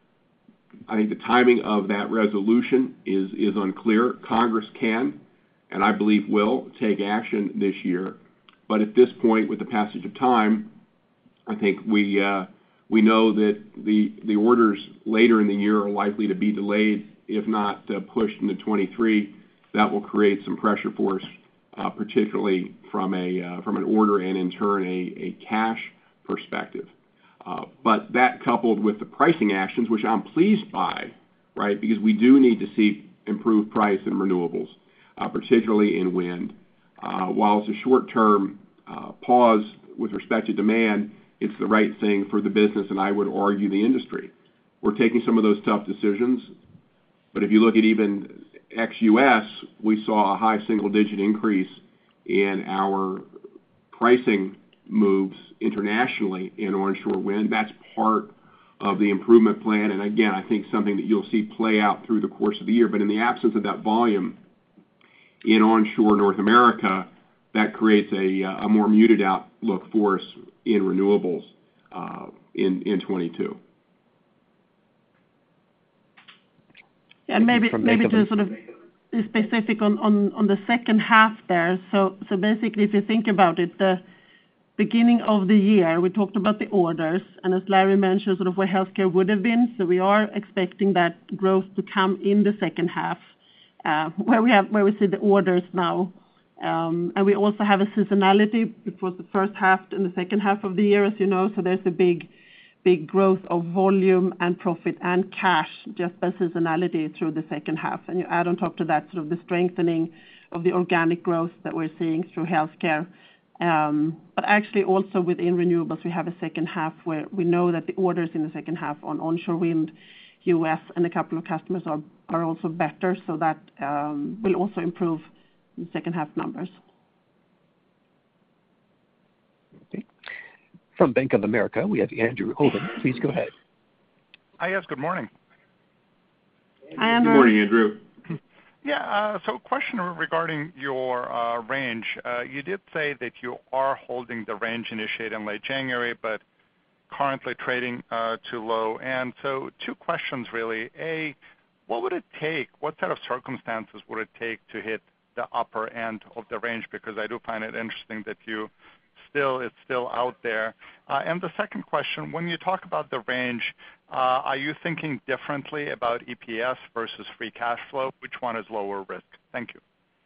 S3: I think the timing of that resolution is, is unclear. Congress can, and I believe will, take action this year. But at this point, with the passage of time, I think we uh, we know that the the orders later in the year are likely to be delayed, if not uh, pushed into twenty-three. That will create some pressure for us, uh, particularly from a uh, from an order and in turn a, a cash perspective. Uh, but that coupled with the pricing actions, which I'm pleased by, right, because we do need to see improved price in renewables, uh, particularly in wind. Uh, while it's a short-term uh, pause with respect to demand, it's the right thing for the business, and I would argue the industry. We're taking some of those tough decisions, but if you look at even ex-U S, we saw a high single-digit increase in our pricing moves internationally in onshore wind. That's part of the improvement plan, and again, I think something that you'll see play out through the course of the year. But in the absence of that volume in onshore North America, that creates a, a more muted outlook for us in renewables uh, in, in twenty-two.
S4: And maybe maybe to sort of be specific on, on, on the second half there. So so basically, if you think about it, the beginning of the year, we talked about the orders, and as Larry mentioned, sort of where healthcare would have been. So we are expecting that growth to come in the second half, uh, where we have where we see the orders now Um, and we also have a seasonality. It was the first half and the second half of the year, as you know, so there's a big, big growth of volume and profit and cash just by seasonality through the second half. And you add on top to that sort of the strengthening of the organic growth that we're seeing through healthcare. Um, but actually also within renewables, we have a second half where we know that the orders in the second half on onshore wind, U S, and a couple of customers are, are also better, so that um, will also improve the second half numbers.
S1: Okay. From Bank of America, we have Andrew Obin. Please go ahead.
S6: Hi, yes, good morning.
S4: Hi, Andrew.
S3: Good morning, Andrew.
S6: Yeah, uh, so question regarding your uh, range. Uh, you did say that you are holding the range initiated in late January, but currently trading uh, too low. And so two questions really. A, what would it take, what set of circumstances would it take to hit the upper end of the range? Because I do find it interesting that you still, it's still out there. Uh, and the second question, when you talk about the range, uh, are you thinking differently about E P S versus free cash flow? Which one is lower risk? Thank you.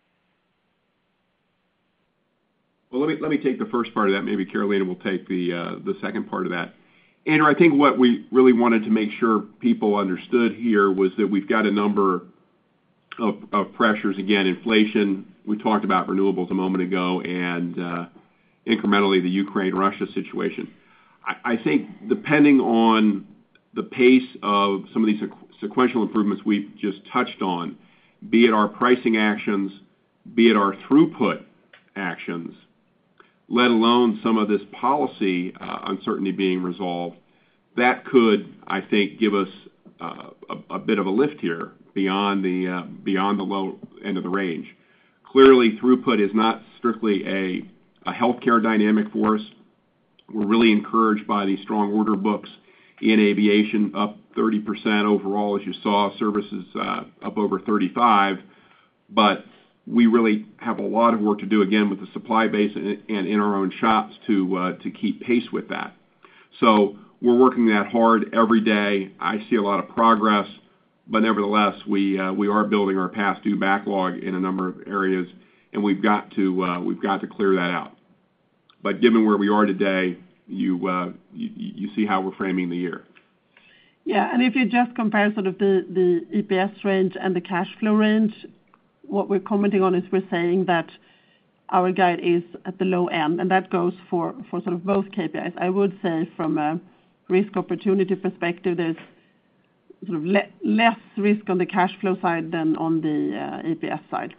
S3: Well, let me let me take the first part of that. Maybe Carolina will take the uh, the second part of that. Andrew, I think what we really wanted to make sure people understood here was that we've got a number of, of pressures. Again, inflation. We talked about renewables a moment ago, and uh, incrementally the Ukraine-Russia situation. I, I think depending on the pace of some of these sequential improvements we've just touched on, be it our pricing actions, be it our throughput actions, let alone some of this policy uh, uncertainty being resolved, that could, I think, give us uh, a, a bit of a lift here beyond the uh, beyond the low end of the range. Clearly, throughput is not strictly a, a healthcare dynamic for us. We're really encouraged by these strong order books in aviation, up thirty percent overall, as you saw, services uh, up over thirty-five, but we really have a lot of work to do, again, with the supply base and, and in our own shops to uh, to keep pace with that. So we're working that hard every day. I see a lot of progress, but nevertheless, we uh, we are building our past due backlog in a number of areas, and we've got to uh, we've got to clear that out. But given where we are today, you uh, you, you see how we're framing the year.
S4: Yeah, and if you just compare sort of the, the E P S range and the cash flow range, what we're commenting on is we're saying that our guide is at the low end, and that goes for, for sort of both K P Is. I would say from a risk opportunity perspective, there's sort of le- less risk on the cash flow side than on the uh, E P S side.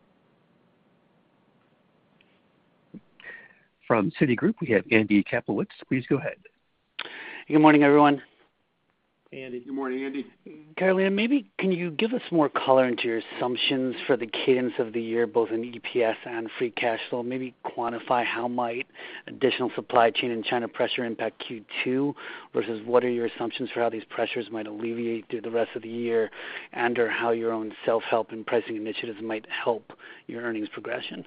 S1: From Citigroup, we have Andy Kaplowitz. Please go ahead.
S7: Good morning, everyone.
S3: Hey, Andy. Good morning, Andy.
S7: Carolina, maybe can you give us more color into your assumptions for the cadence of the year, both in E P S and free cash flow? Maybe quantify how might additional supply chain and China pressure impact Q two versus what are your assumptions for how these pressures might alleviate through the rest of the year, and or how your own self-help and pricing initiatives might help your earnings progression?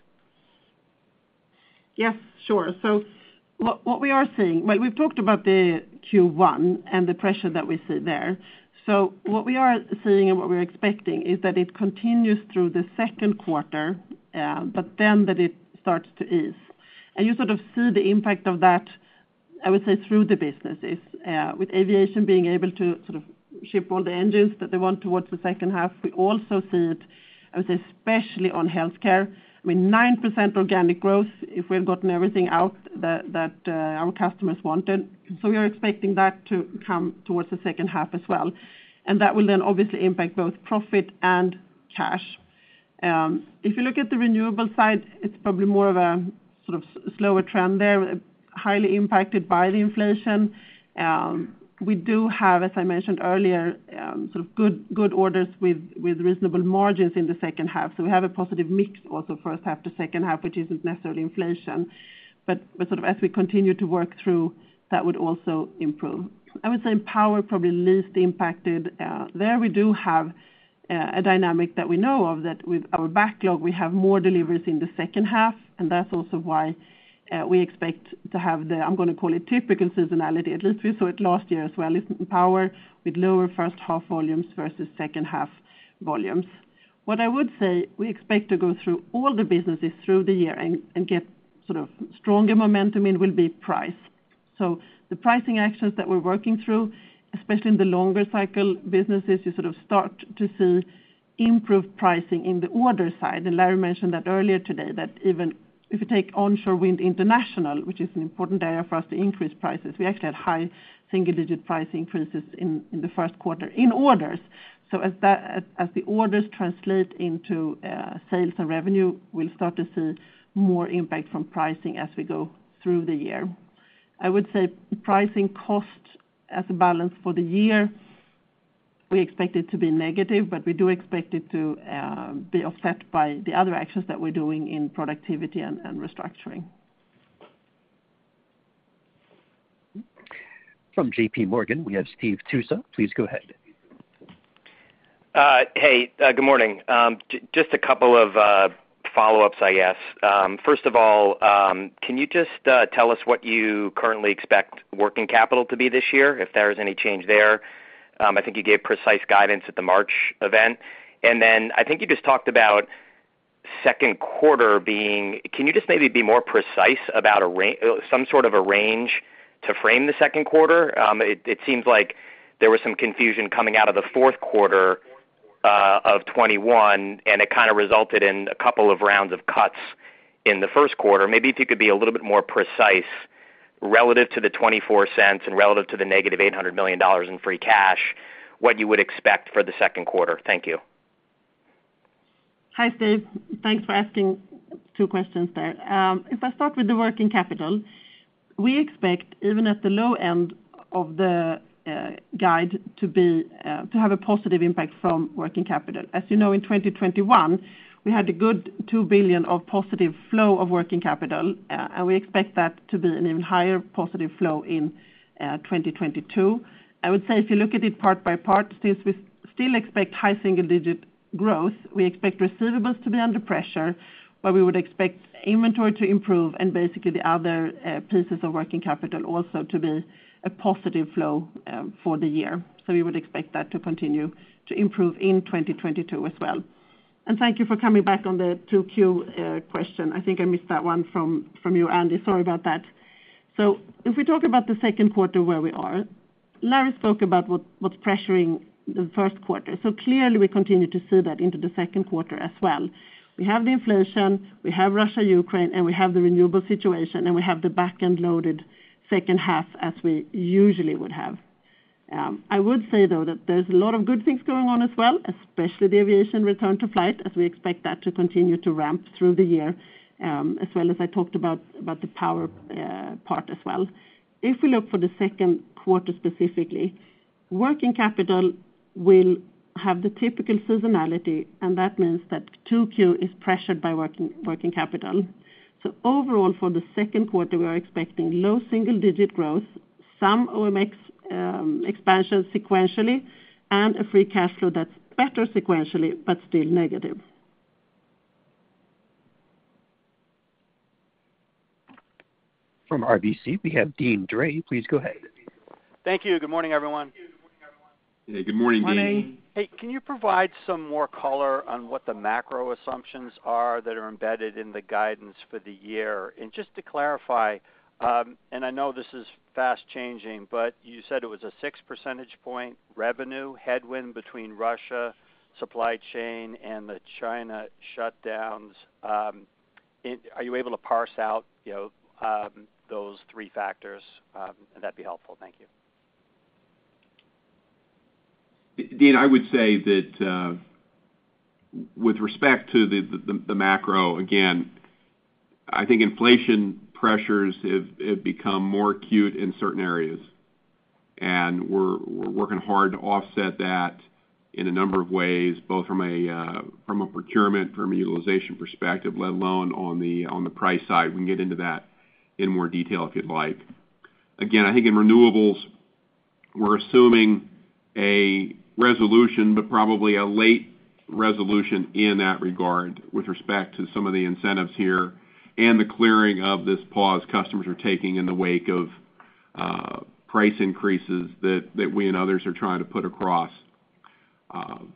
S4: Yes, sure. So what, what we are seeing, well, we've talked about the Q one and the pressure that we see there. So what we are seeing and what we're expecting is that it continues through the second quarter, uh, but then that it starts to ease. And you sort of see the impact of that, I would say, through the businesses, uh, with aviation being able to sort of ship all the engines that they want towards the second half. We also see it, I would say, especially on healthcare. I mean, nine percent organic growth if we've gotten everything out that, that uh, our customers wanted. So we are expecting that to come towards the second half as well. And that will then obviously impact both profit and cash. Um, if you look at the renewable side, it's probably more of a sort of slower trend there, highly impacted by the inflation. Um, we do have, as I mentioned earlier, um, sort of good good orders with, with reasonable margins in the second half. So we have a positive mix also first half to second half, which isn't necessarily inflation. But, but sort of as we continue to work through, that would also improve. I would say in power, probably least impacted. Uh, there we do have uh, a dynamic that we know of, that with our backlog, we have more deliveries in the second half, and that's also why uh, we expect to have the, I'm going to call it typical seasonality. At least we saw it last year as well, in power with lower first half volumes versus second half volumes. What I would say, we expect to go through all the businesses through the year and, and get sort of stronger momentum in will be price. So the pricing actions that we're working through, especially in the longer cycle businesses, you sort of start to see improved pricing in the order side. And Larry mentioned that earlier today, that even if you take onshore wind international, which is an important area for us to increase prices, we actually had high single-digit price increases in, in the first quarter in orders. So as that, as the orders translate into uh, sales and revenue, we'll start to see more impact from pricing as we go through the year. I would say pricing cost as a balance for the year, we expect it to be negative, but we do expect it to uh, be offset by the other actions that we're doing in productivity and, and restructuring.
S1: From J P Morgan, we have Steve Tusa. Please go ahead.
S8: Uh, hey, uh, good morning. Um, j- just a couple of uh, follow-ups, I guess. Um, first of all, um, can you just uh, tell us what you currently expect working capital to be this year, if there is any change there? Um, I think you gave precise guidance at the March event. And then I think you just talked about second quarter being, can you just maybe be more precise about a ra- some sort of a range to frame the second quarter? Um, it, it seems like there was some confusion coming out of the fourth quarter uh, of twenty-one, and it kind of resulted in a couple of rounds of cuts in the first quarter. Maybe if you could be a little bit more precise relative to the twenty-four cents and relative to the negative eight hundred million dollars in free cash, what you would expect for the second quarter. Thank you.
S4: Hi, Steve. Thanks for asking two questions there. Um, if I start with the working capital, we expect, even at the low end of the uh, guide, to be uh, to have a positive impact from working capital. As you know, in twenty twenty-one, we had a good two billion dollars of positive flow of working capital, uh, and we expect that to be an even higher positive flow in uh, twenty twenty-two. I would say if you look at it part by part, since we still expect high single-digit growth, we expect receivables to be under pressure, but we would expect inventory to improve and basically the other uh, pieces of working capital also to be a positive flow um, for the year. So we would expect that to continue to improve in twenty twenty-two as well. And thank you for coming back on the two Q uh, question. I think I missed that one from, from you, Andy. Sorry about that. So if we talk about the second quarter where we are, Larry spoke about what, what's pressuring the first quarter. So clearly we continue to see that into the second quarter as well. We have the inflation, we have Russia, Ukraine, and we have the renewable situation, and we have the back-end loaded second half as we usually would have. Um, I would say, though, that there's a lot of good things going on as well, especially the aviation return to flight, as we expect that to continue to ramp through the year, um, as well as I talked about, about the power uh, part as well. If we look for the second quarter specifically, working capital will have the typical seasonality, and that means that two Q is pressured by working, working capital. So overall, for the second quarter, we are expecting low single-digit growth, some O M X um, expansion sequentially, and a free cash flow that's better sequentially, but still negative.
S1: From R B C, we have Deane Dray. Please go ahead.
S9: Thank you. Good morning, everyone.
S3: Hey, good morning,
S4: Morning.
S3: Dean.
S9: Hey, can you provide some more color on what the macro assumptions are that are embedded in the guidance for the year? And just to clarify, um, and I know this is fast changing, but you said it was a six percentage point revenue headwind between Russia, supply chain, and the China shutdowns. Um, it, are you able to parse out, you know, um, those three factors? Um, and that'd be helpful. Thank you.
S3: Dean, I would say that uh, with respect to the, the, the macro, again, I think inflation pressures have, have become more acute in certain areas, and we're, we're working hard to offset that in a number of ways, both from a uh, from a procurement, from a utilization perspective, let alone on the on the price side. We can get into that in more detail if you'd like. Again, I think in renewables, we're assuming a resolution, but probably a late resolution in that regard with respect to some of the incentives here and the clearing of this pause customers are taking in the wake of uh, price increases that, that we and others are trying to put across. Uh,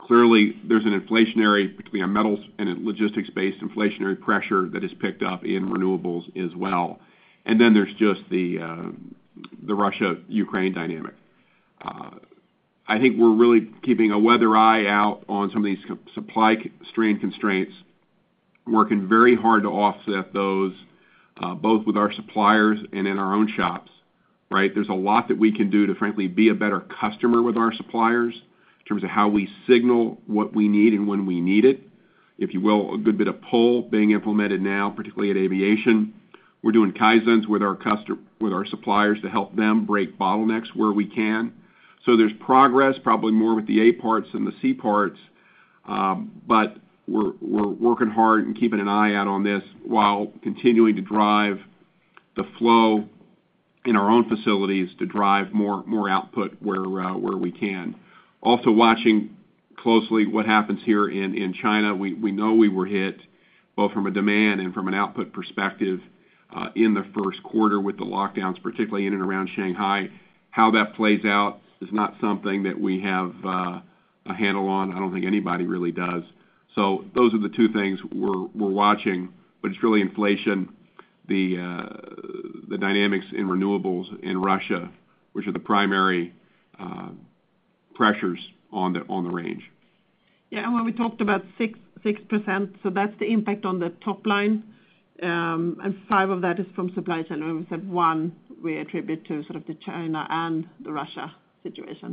S3: Clearly, there's an inflationary, particularly on metals and logistics-based inflationary pressure that has picked up in renewables as well. And then there's just the uh, the Russia-Ukraine dynamic. Uh, I think we're really keeping a weather eye out on some of these supply strain constraints, working very hard to offset those, uh, both with our suppliers and in our own shops, right? There's a lot that we can do to, frankly, be a better customer with our suppliers in terms of how we signal what we need and when we need it. If you will, a good bit of pull being implemented now, particularly at aviation. We're doing Kaizens with our customer, with our suppliers to help them break bottlenecks where we can. So there's progress, probably more with the A parts than the C parts, um, but we're, we're working hard and keeping an eye out on this while continuing to drive the flow in our own facilities to drive more more output where uh, where we can. Also watching closely what happens here in, in China. We, we know we were hit both from a demand and from an output perspective uh, in the first quarter with the lockdowns, particularly in and around Shanghai. How that plays out is not something that we have uh, a handle on. I don't think anybody really does. So those are the two things we're we're watching, but it's really inflation, the uh, the dynamics in renewables in Russia, which are the primary uh, pressures on the on the range.
S4: Yeah, and when we talked about six six percent, so that's the impact on the top line, um, and five of that is from supply chain. And we said one we attribute to sort of the China and the Russia situation.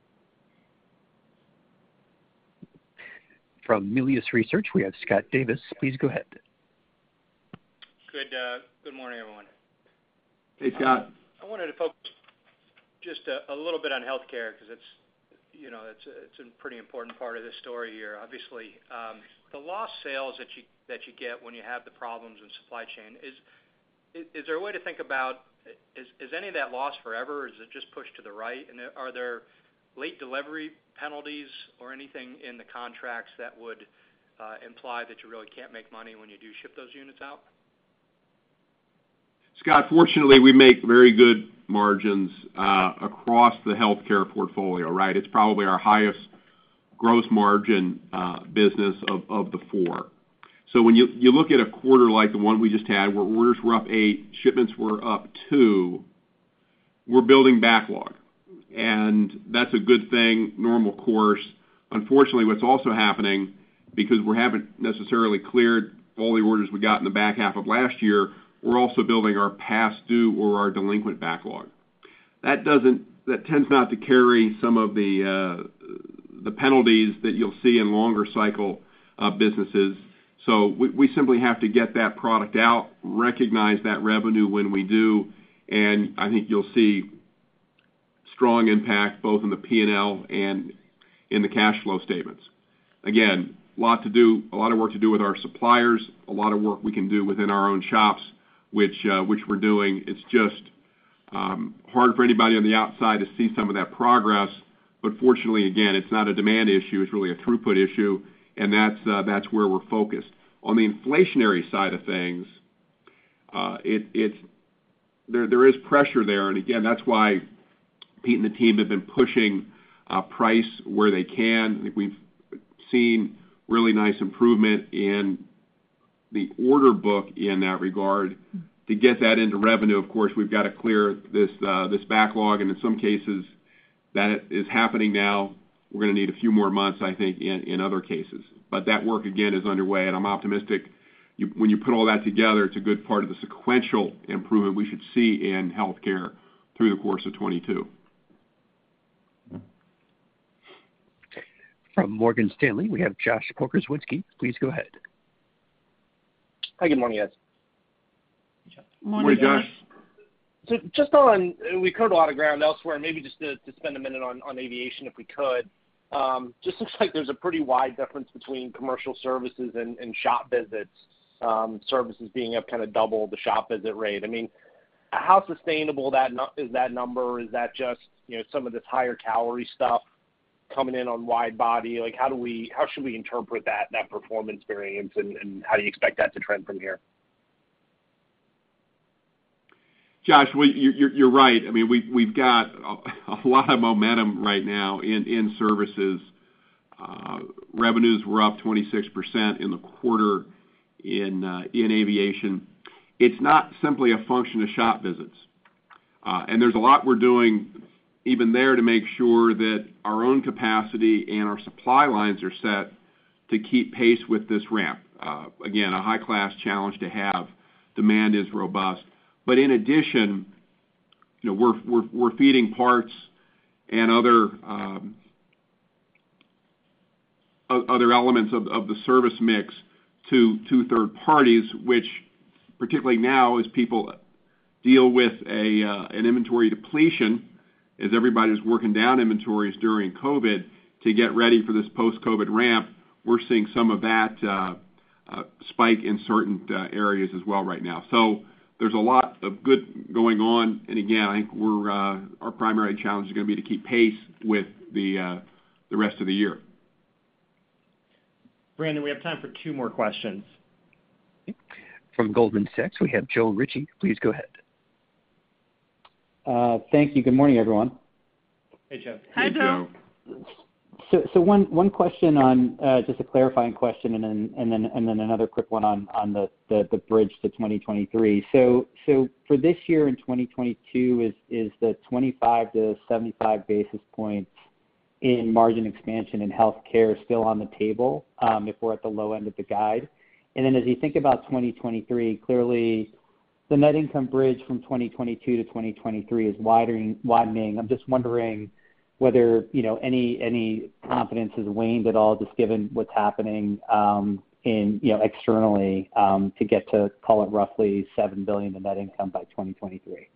S1: From Melius Research, we have Scott Davis. Please go ahead.
S10: Good. Uh, good morning, everyone.
S3: Hey, Scott.
S10: Um, I wanted to focus just a, a little bit on healthcare because it's, you know, it's a, it's a pretty important part of this story here. Obviously, um, the lost sales that you that you get when you have the problems in supply chain is, is is there a way to think about is is any of that lost forever, or is it just pushed to the right? And are there late delivery penalties or anything in the contracts that would uh, imply that you really can't make money when you do ship those units out?
S3: Scott, fortunately, we make very good margins uh, across the healthcare portfolio, right? It's probably our highest gross margin uh, business of, of the four. So when you, you look at a quarter like the one we just had, where orders were up eight, shipments were up two, we're building backlog. And that's a good thing, normal course. Unfortunately, what's also happening, because we haven't necessarily cleared all the orders we got in the back half of last year, we're also building our past due or our delinquent backlog. That doesn't, that tends not to carry some of the uh, the penalties that you'll see in longer cycle uh, businesses. So we, we simply have to get that product out, recognize that revenue when we do, and I think you'll see strong impact both in the P and L and in the cash flow statements. Again, a lot to do, a lot of work to do with our suppliers, a lot of work we can do within our own shops, which uh, which we're doing. It's just um, hard for anybody on the outside to see some of that progress. But fortunately, again, it's not a demand issue; it's really a throughput issue, and that's uh, that's where we're focused. On the inflationary side of things, uh, it, it's there there is pressure there, and again, that's why Pete and the team have been pushing uh, price where they can. I think we've seen really nice improvement in the order book in that regard. To get that into revenue, of course, we've got to clear this uh, this backlog, and in some cases, that is happening now. We're going to need a few more months, I think, in, in other cases. But that work, again, is underway, and I'm optimistic. You, when you put all that together, it's a good part of the sequential improvement we should see in healthcare through the course of twenty-two.
S1: From Morgan Stanley, we have Josh Pokrzywinski. Please go ahead.
S11: Hi, good morning, guys.
S4: Morning, Josh.
S11: So just on, we covered a lot of ground elsewhere, maybe just to, to spend a minute on, on aviation if we could. Um, just looks like there's a pretty wide difference between commercial services and, and shop visits, um, services being up kind of double the shop visit rate. I mean, how sustainable that no, is that number? Is that just, you know, some of this higher calorie stuff coming in on wide body? Like, how do we, how should we interpret that, that performance variance, and, and how do you expect that to trend from here?
S3: Josh, well, you're, you're right. I mean, we, we've got a, a lot of momentum right now in, in services. Uh, revenues were up twenty-six percent in the quarter in uh, in aviation. It's not simply a function of shop visits. Uh, and there's a lot we're doing even there to make sure that our own capacity and our supply lines are set to keep pace with this ramp. Uh, again, a high-class challenge to have. Demand is robust. But in addition, you know, we're, we're, we're feeding parts and other um, other elements of, of the service mix to, to third parties, which particularly now as people deal with a uh, an inventory depletion, as everybody's working down inventories during COVID to get ready for this post-COVID ramp, we're seeing some of that uh, uh, spike in certain uh, areas as well right now. So there's a lot of good going on, and again, I think we're uh, our primary challenge is going to be to keep pace with the uh, the rest of the year.
S2: Brandon, we have time for two more questions.
S1: From Goldman Sachs, we have Joe Ritchie. Please go ahead.
S12: Uh, thank you. Good morning, everyone.
S2: Hey, Joe.
S4: Hi, Joe.
S12: So, so one one question on uh, just a clarifying question, and then and then and then another quick one on on the, the, the bridge to twenty twenty-three. So so for this year in twenty twenty-two, is is the twenty-five to seventy-five basis points in margin expansion in healthcare still on the table um, if we're at the low end of the guide? And then as you think about twenty twenty-three, clearly the net income bridge from twenty twenty-two to twenty twenty-three is widening. widening. I'm just wondering whether, you know, any any confidence has waned at all, just given what's happening um, in, you know, externally um, to get to, call it roughly seven billion dollars in net income by twenty twenty-three.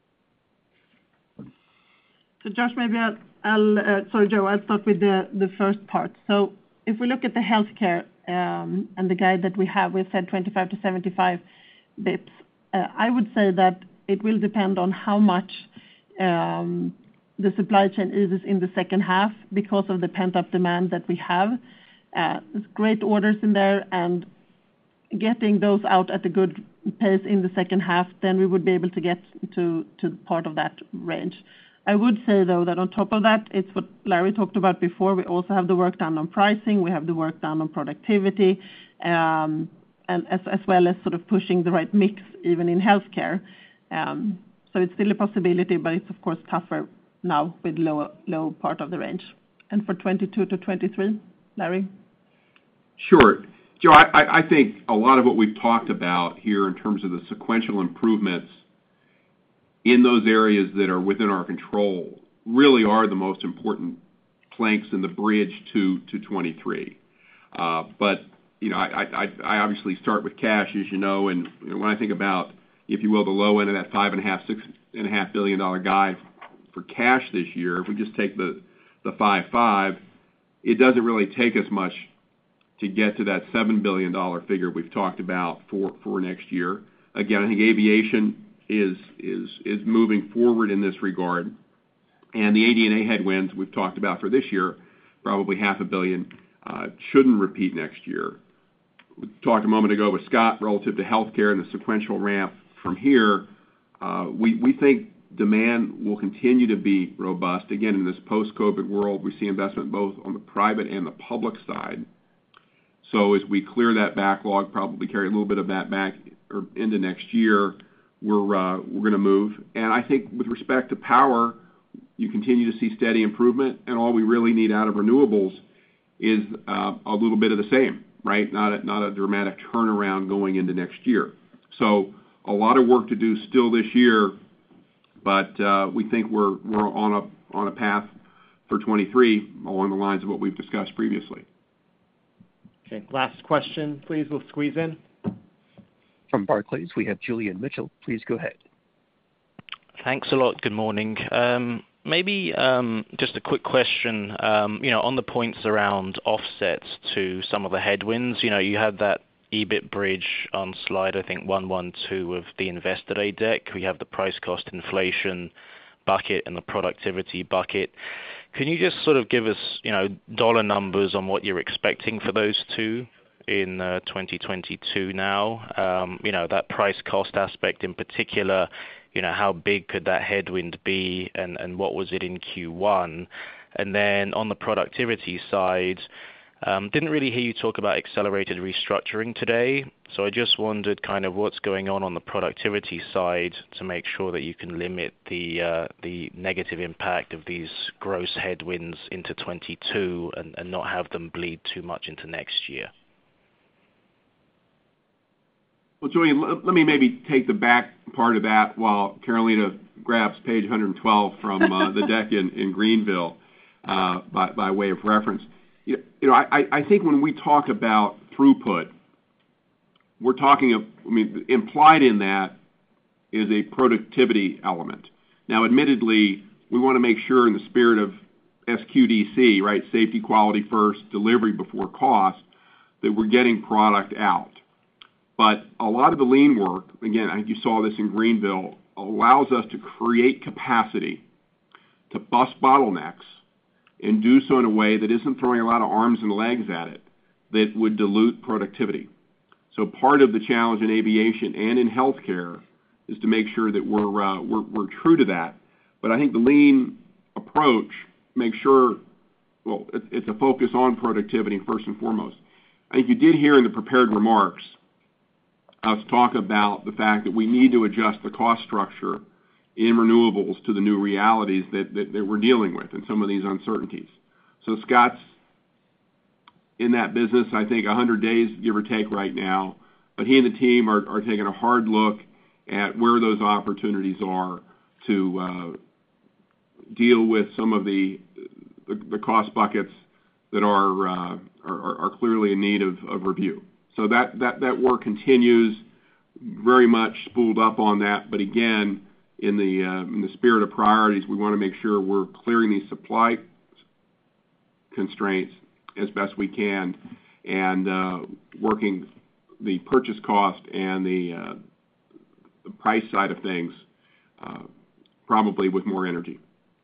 S4: So Josh, maybe I'll, I'll uh, sorry, Joe, I'll start with the, the first part. So if we look at the healthcare um, and the guide that we have, we've said twenty-five to seventy-five bips. Uh, I would say that it will depend on how much um, the supply chain eases in the second half because of the pent-up demand that we have. Uh, there's great orders in there, and getting those out at a good pace in the second half, then we would be able to get to, to part of that range. I would say, though, that on top of that, it's what Larry talked about before. We also have the work done on pricing. We have the work done on productivity, um, and as, as well as sort of pushing the right mix even in healthcare. Um, so it's still a possibility, but it's, of course, tougher now with low, low part of the range. And for twenty-two to twenty-three, Larry?
S3: Sure. Joe, I, I think a lot of what we've talked about here in terms of the sequential improvements in those areas that are within our control really are the most important planks in the bridge to, to twenty-three. Uh, but, you know, I, I, I obviously start with cash, as you know, and you know, when I think about, if you will, the low end of that five and a half, six and a half billion dollar guide for cash this year, if we just take the, the five five, it doesn't really take us much to get to that seven billion dollar figure we've talked about for, for next year. Again, I think aviation is is is moving forward in this regard, and the A D and A headwinds we've talked about for this year, probably half a billion, uh, shouldn't repeat next year. We talked a moment ago with Scott relative to healthcare and the sequential ramp from here. Uh, we we think demand will continue to be robust. Again, in this post-COVID world, we see investment both on the private and the public side. So as we clear that backlog, probably carry a little bit of that back or into next year, we're uh, we're going to move. And I think with respect to power, you continue to see steady improvement, and all we really need out of renewables is uh, a little bit of the same, right? Not a, not a dramatic turnaround going into next year. So a lot of work to do still this year, but uh, we think we're we're on a on a path for twenty-three along the lines of what we've discussed previously.
S2: Okay, last question, please. We'll squeeze in.
S1: From Barclays, we have Julian Mitchell. Please go ahead.
S13: Thanks a lot. Good morning. Um, maybe um, just a quick question, um, you know, on the points around offsets to some of the headwinds. You know, you had that E B I T bridge on slide, I think, one twelve of the Investor Day deck. We have the price cost inflation bucket and the productivity bucket. Can you just sort of give us, you know, dollar numbers on what you're expecting for those two in uh, twenty twenty-two now? Um, you know, that price cost aspect in particular, you know, how big could that headwind be, and, and what was it in Q one? And then on the productivity side, Um, didn't really hear you talk about accelerated restructuring today, so I just wondered kind of what's going on on the productivity side to make sure that you can limit the uh, the negative impact of these gross headwinds into twenty-two and, and not have them bleed too much into next year.
S3: Well, Julian, let me maybe take the back part of that while Carolina grabs page one hundred twelve from uh, the deck in, in Greenville uh, by, by way of reference. You know, I, I think when we talk about throughput, we're talking of, I mean, implied in that is a productivity element. Now, admittedly, we want to make sure in the spirit of S Q D C, right, safety, quality first, delivery before cost, that we're getting product out. But a lot of the lean work, again, I think you saw this in Greenville, allows us to create capacity to bust bottlenecks and do so in a way that isn't throwing a lot of arms and legs at it that would dilute productivity. So part of the challenge in aviation and in healthcare is to make sure that we're, uh, we're, we're true to that. But I think the lean approach makes sure, well, it, it's a focus on productivity first and foremost. I think you did hear in the prepared remarks us talk about the fact that we need to adjust the cost structure in renewables to the new realities that, that, that we're dealing with and some of these uncertainties. So Scott's in that business, I think, one hundred days, give or take right now, but he and the team are, are taking a hard look at where those opportunities are to uh, deal with some of the, the, the cost buckets that are, uh, are, are clearly in need of, of review. So that, that, that work continues, very much spooled up on that, but again, in the uh, in the spirit of priorities, we want to make sure we're clearing these supply constraints as best we can and uh, working the purchase cost and the, uh, the price side of things uh, probably with more energy.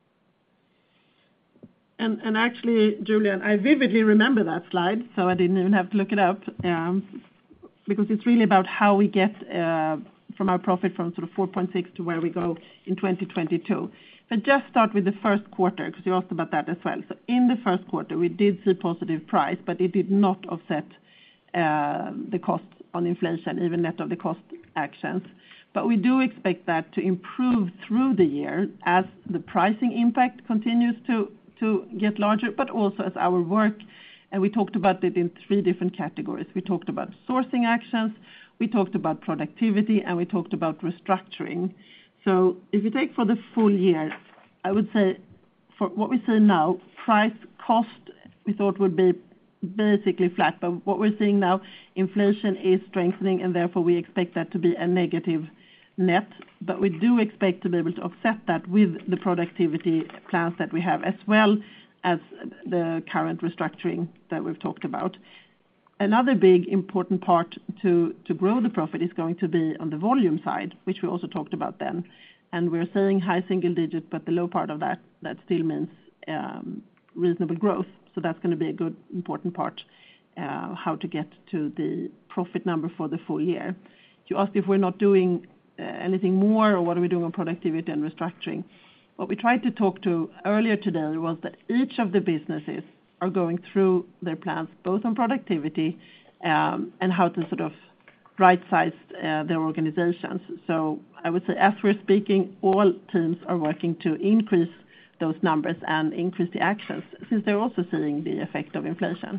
S4: And, and actually, Julian, I vividly remember that slide, so I didn't even have to look it up, um, because it's really about how we get uh, from our profit from sort of four point six to where we go in twenty twenty-two. But just start with the first quarter, because you asked about that as well. So in the first quarter, we did see positive price, but it did not offset uh, the cost on inflation, even net of the cost actions. But we do expect that to improve through the year as the pricing impact continues to, to get larger, but also as our work, and we talked about it in three different categories. We talked about sourcing actions, we talked about productivity, and we talked about restructuring. So if you take for the full year, I would say for what we see now, price cost we thought would be basically flat, but what we're seeing now, inflation is strengthening, and therefore we expect that to be a negative net. But we do expect to be able to offset that with the productivity plans that we have, as well as the current restructuring that we've talked about. Another big important part to, to grow the profit is going to be on the volume side, which we also talked about then. And we're saying high single digit, but the low part of that, that still means um, reasonable growth. So that's going to be a good, important part, uh, how to get to the profit number for the full year. You asked if we're not doing uh, anything more, or what are we doing on productivity and restructuring. What we tried to talk to earlier today was that each of the businesses are going through their plans, both on productivity um, and how to sort of right-size uh, their organizations. So I would say, as we're speaking, all teams are working to increase those numbers and increase the actions, since they're also seeing the effect of inflation.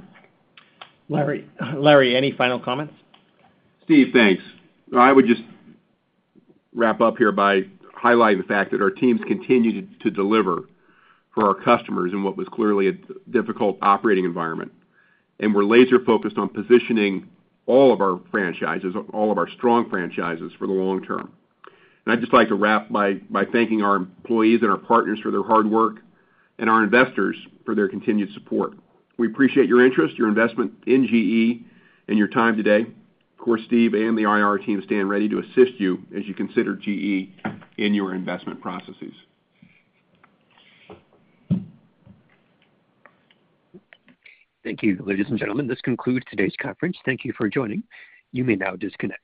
S2: Larry, Larry, any final comments?
S3: Steve, thanks. I would just wrap up here by highlighting the fact that our teams continue to, to deliver for our customers in what was clearly a difficult operating environment. And we're laser focused on positioning all of our franchises, all of our strong franchises for the long term. And I'd just like to wrap by, by thanking our employees and our partners for their hard work and our investors for their continued support. We appreciate your interest, your investment in G E, and your time today. Of course, Steve and the I R team stand ready to assist you as you consider G E in your investment processes.
S1: Thank you, ladies and gentlemen. This concludes today's conference. Thank you for joining. You may now disconnect.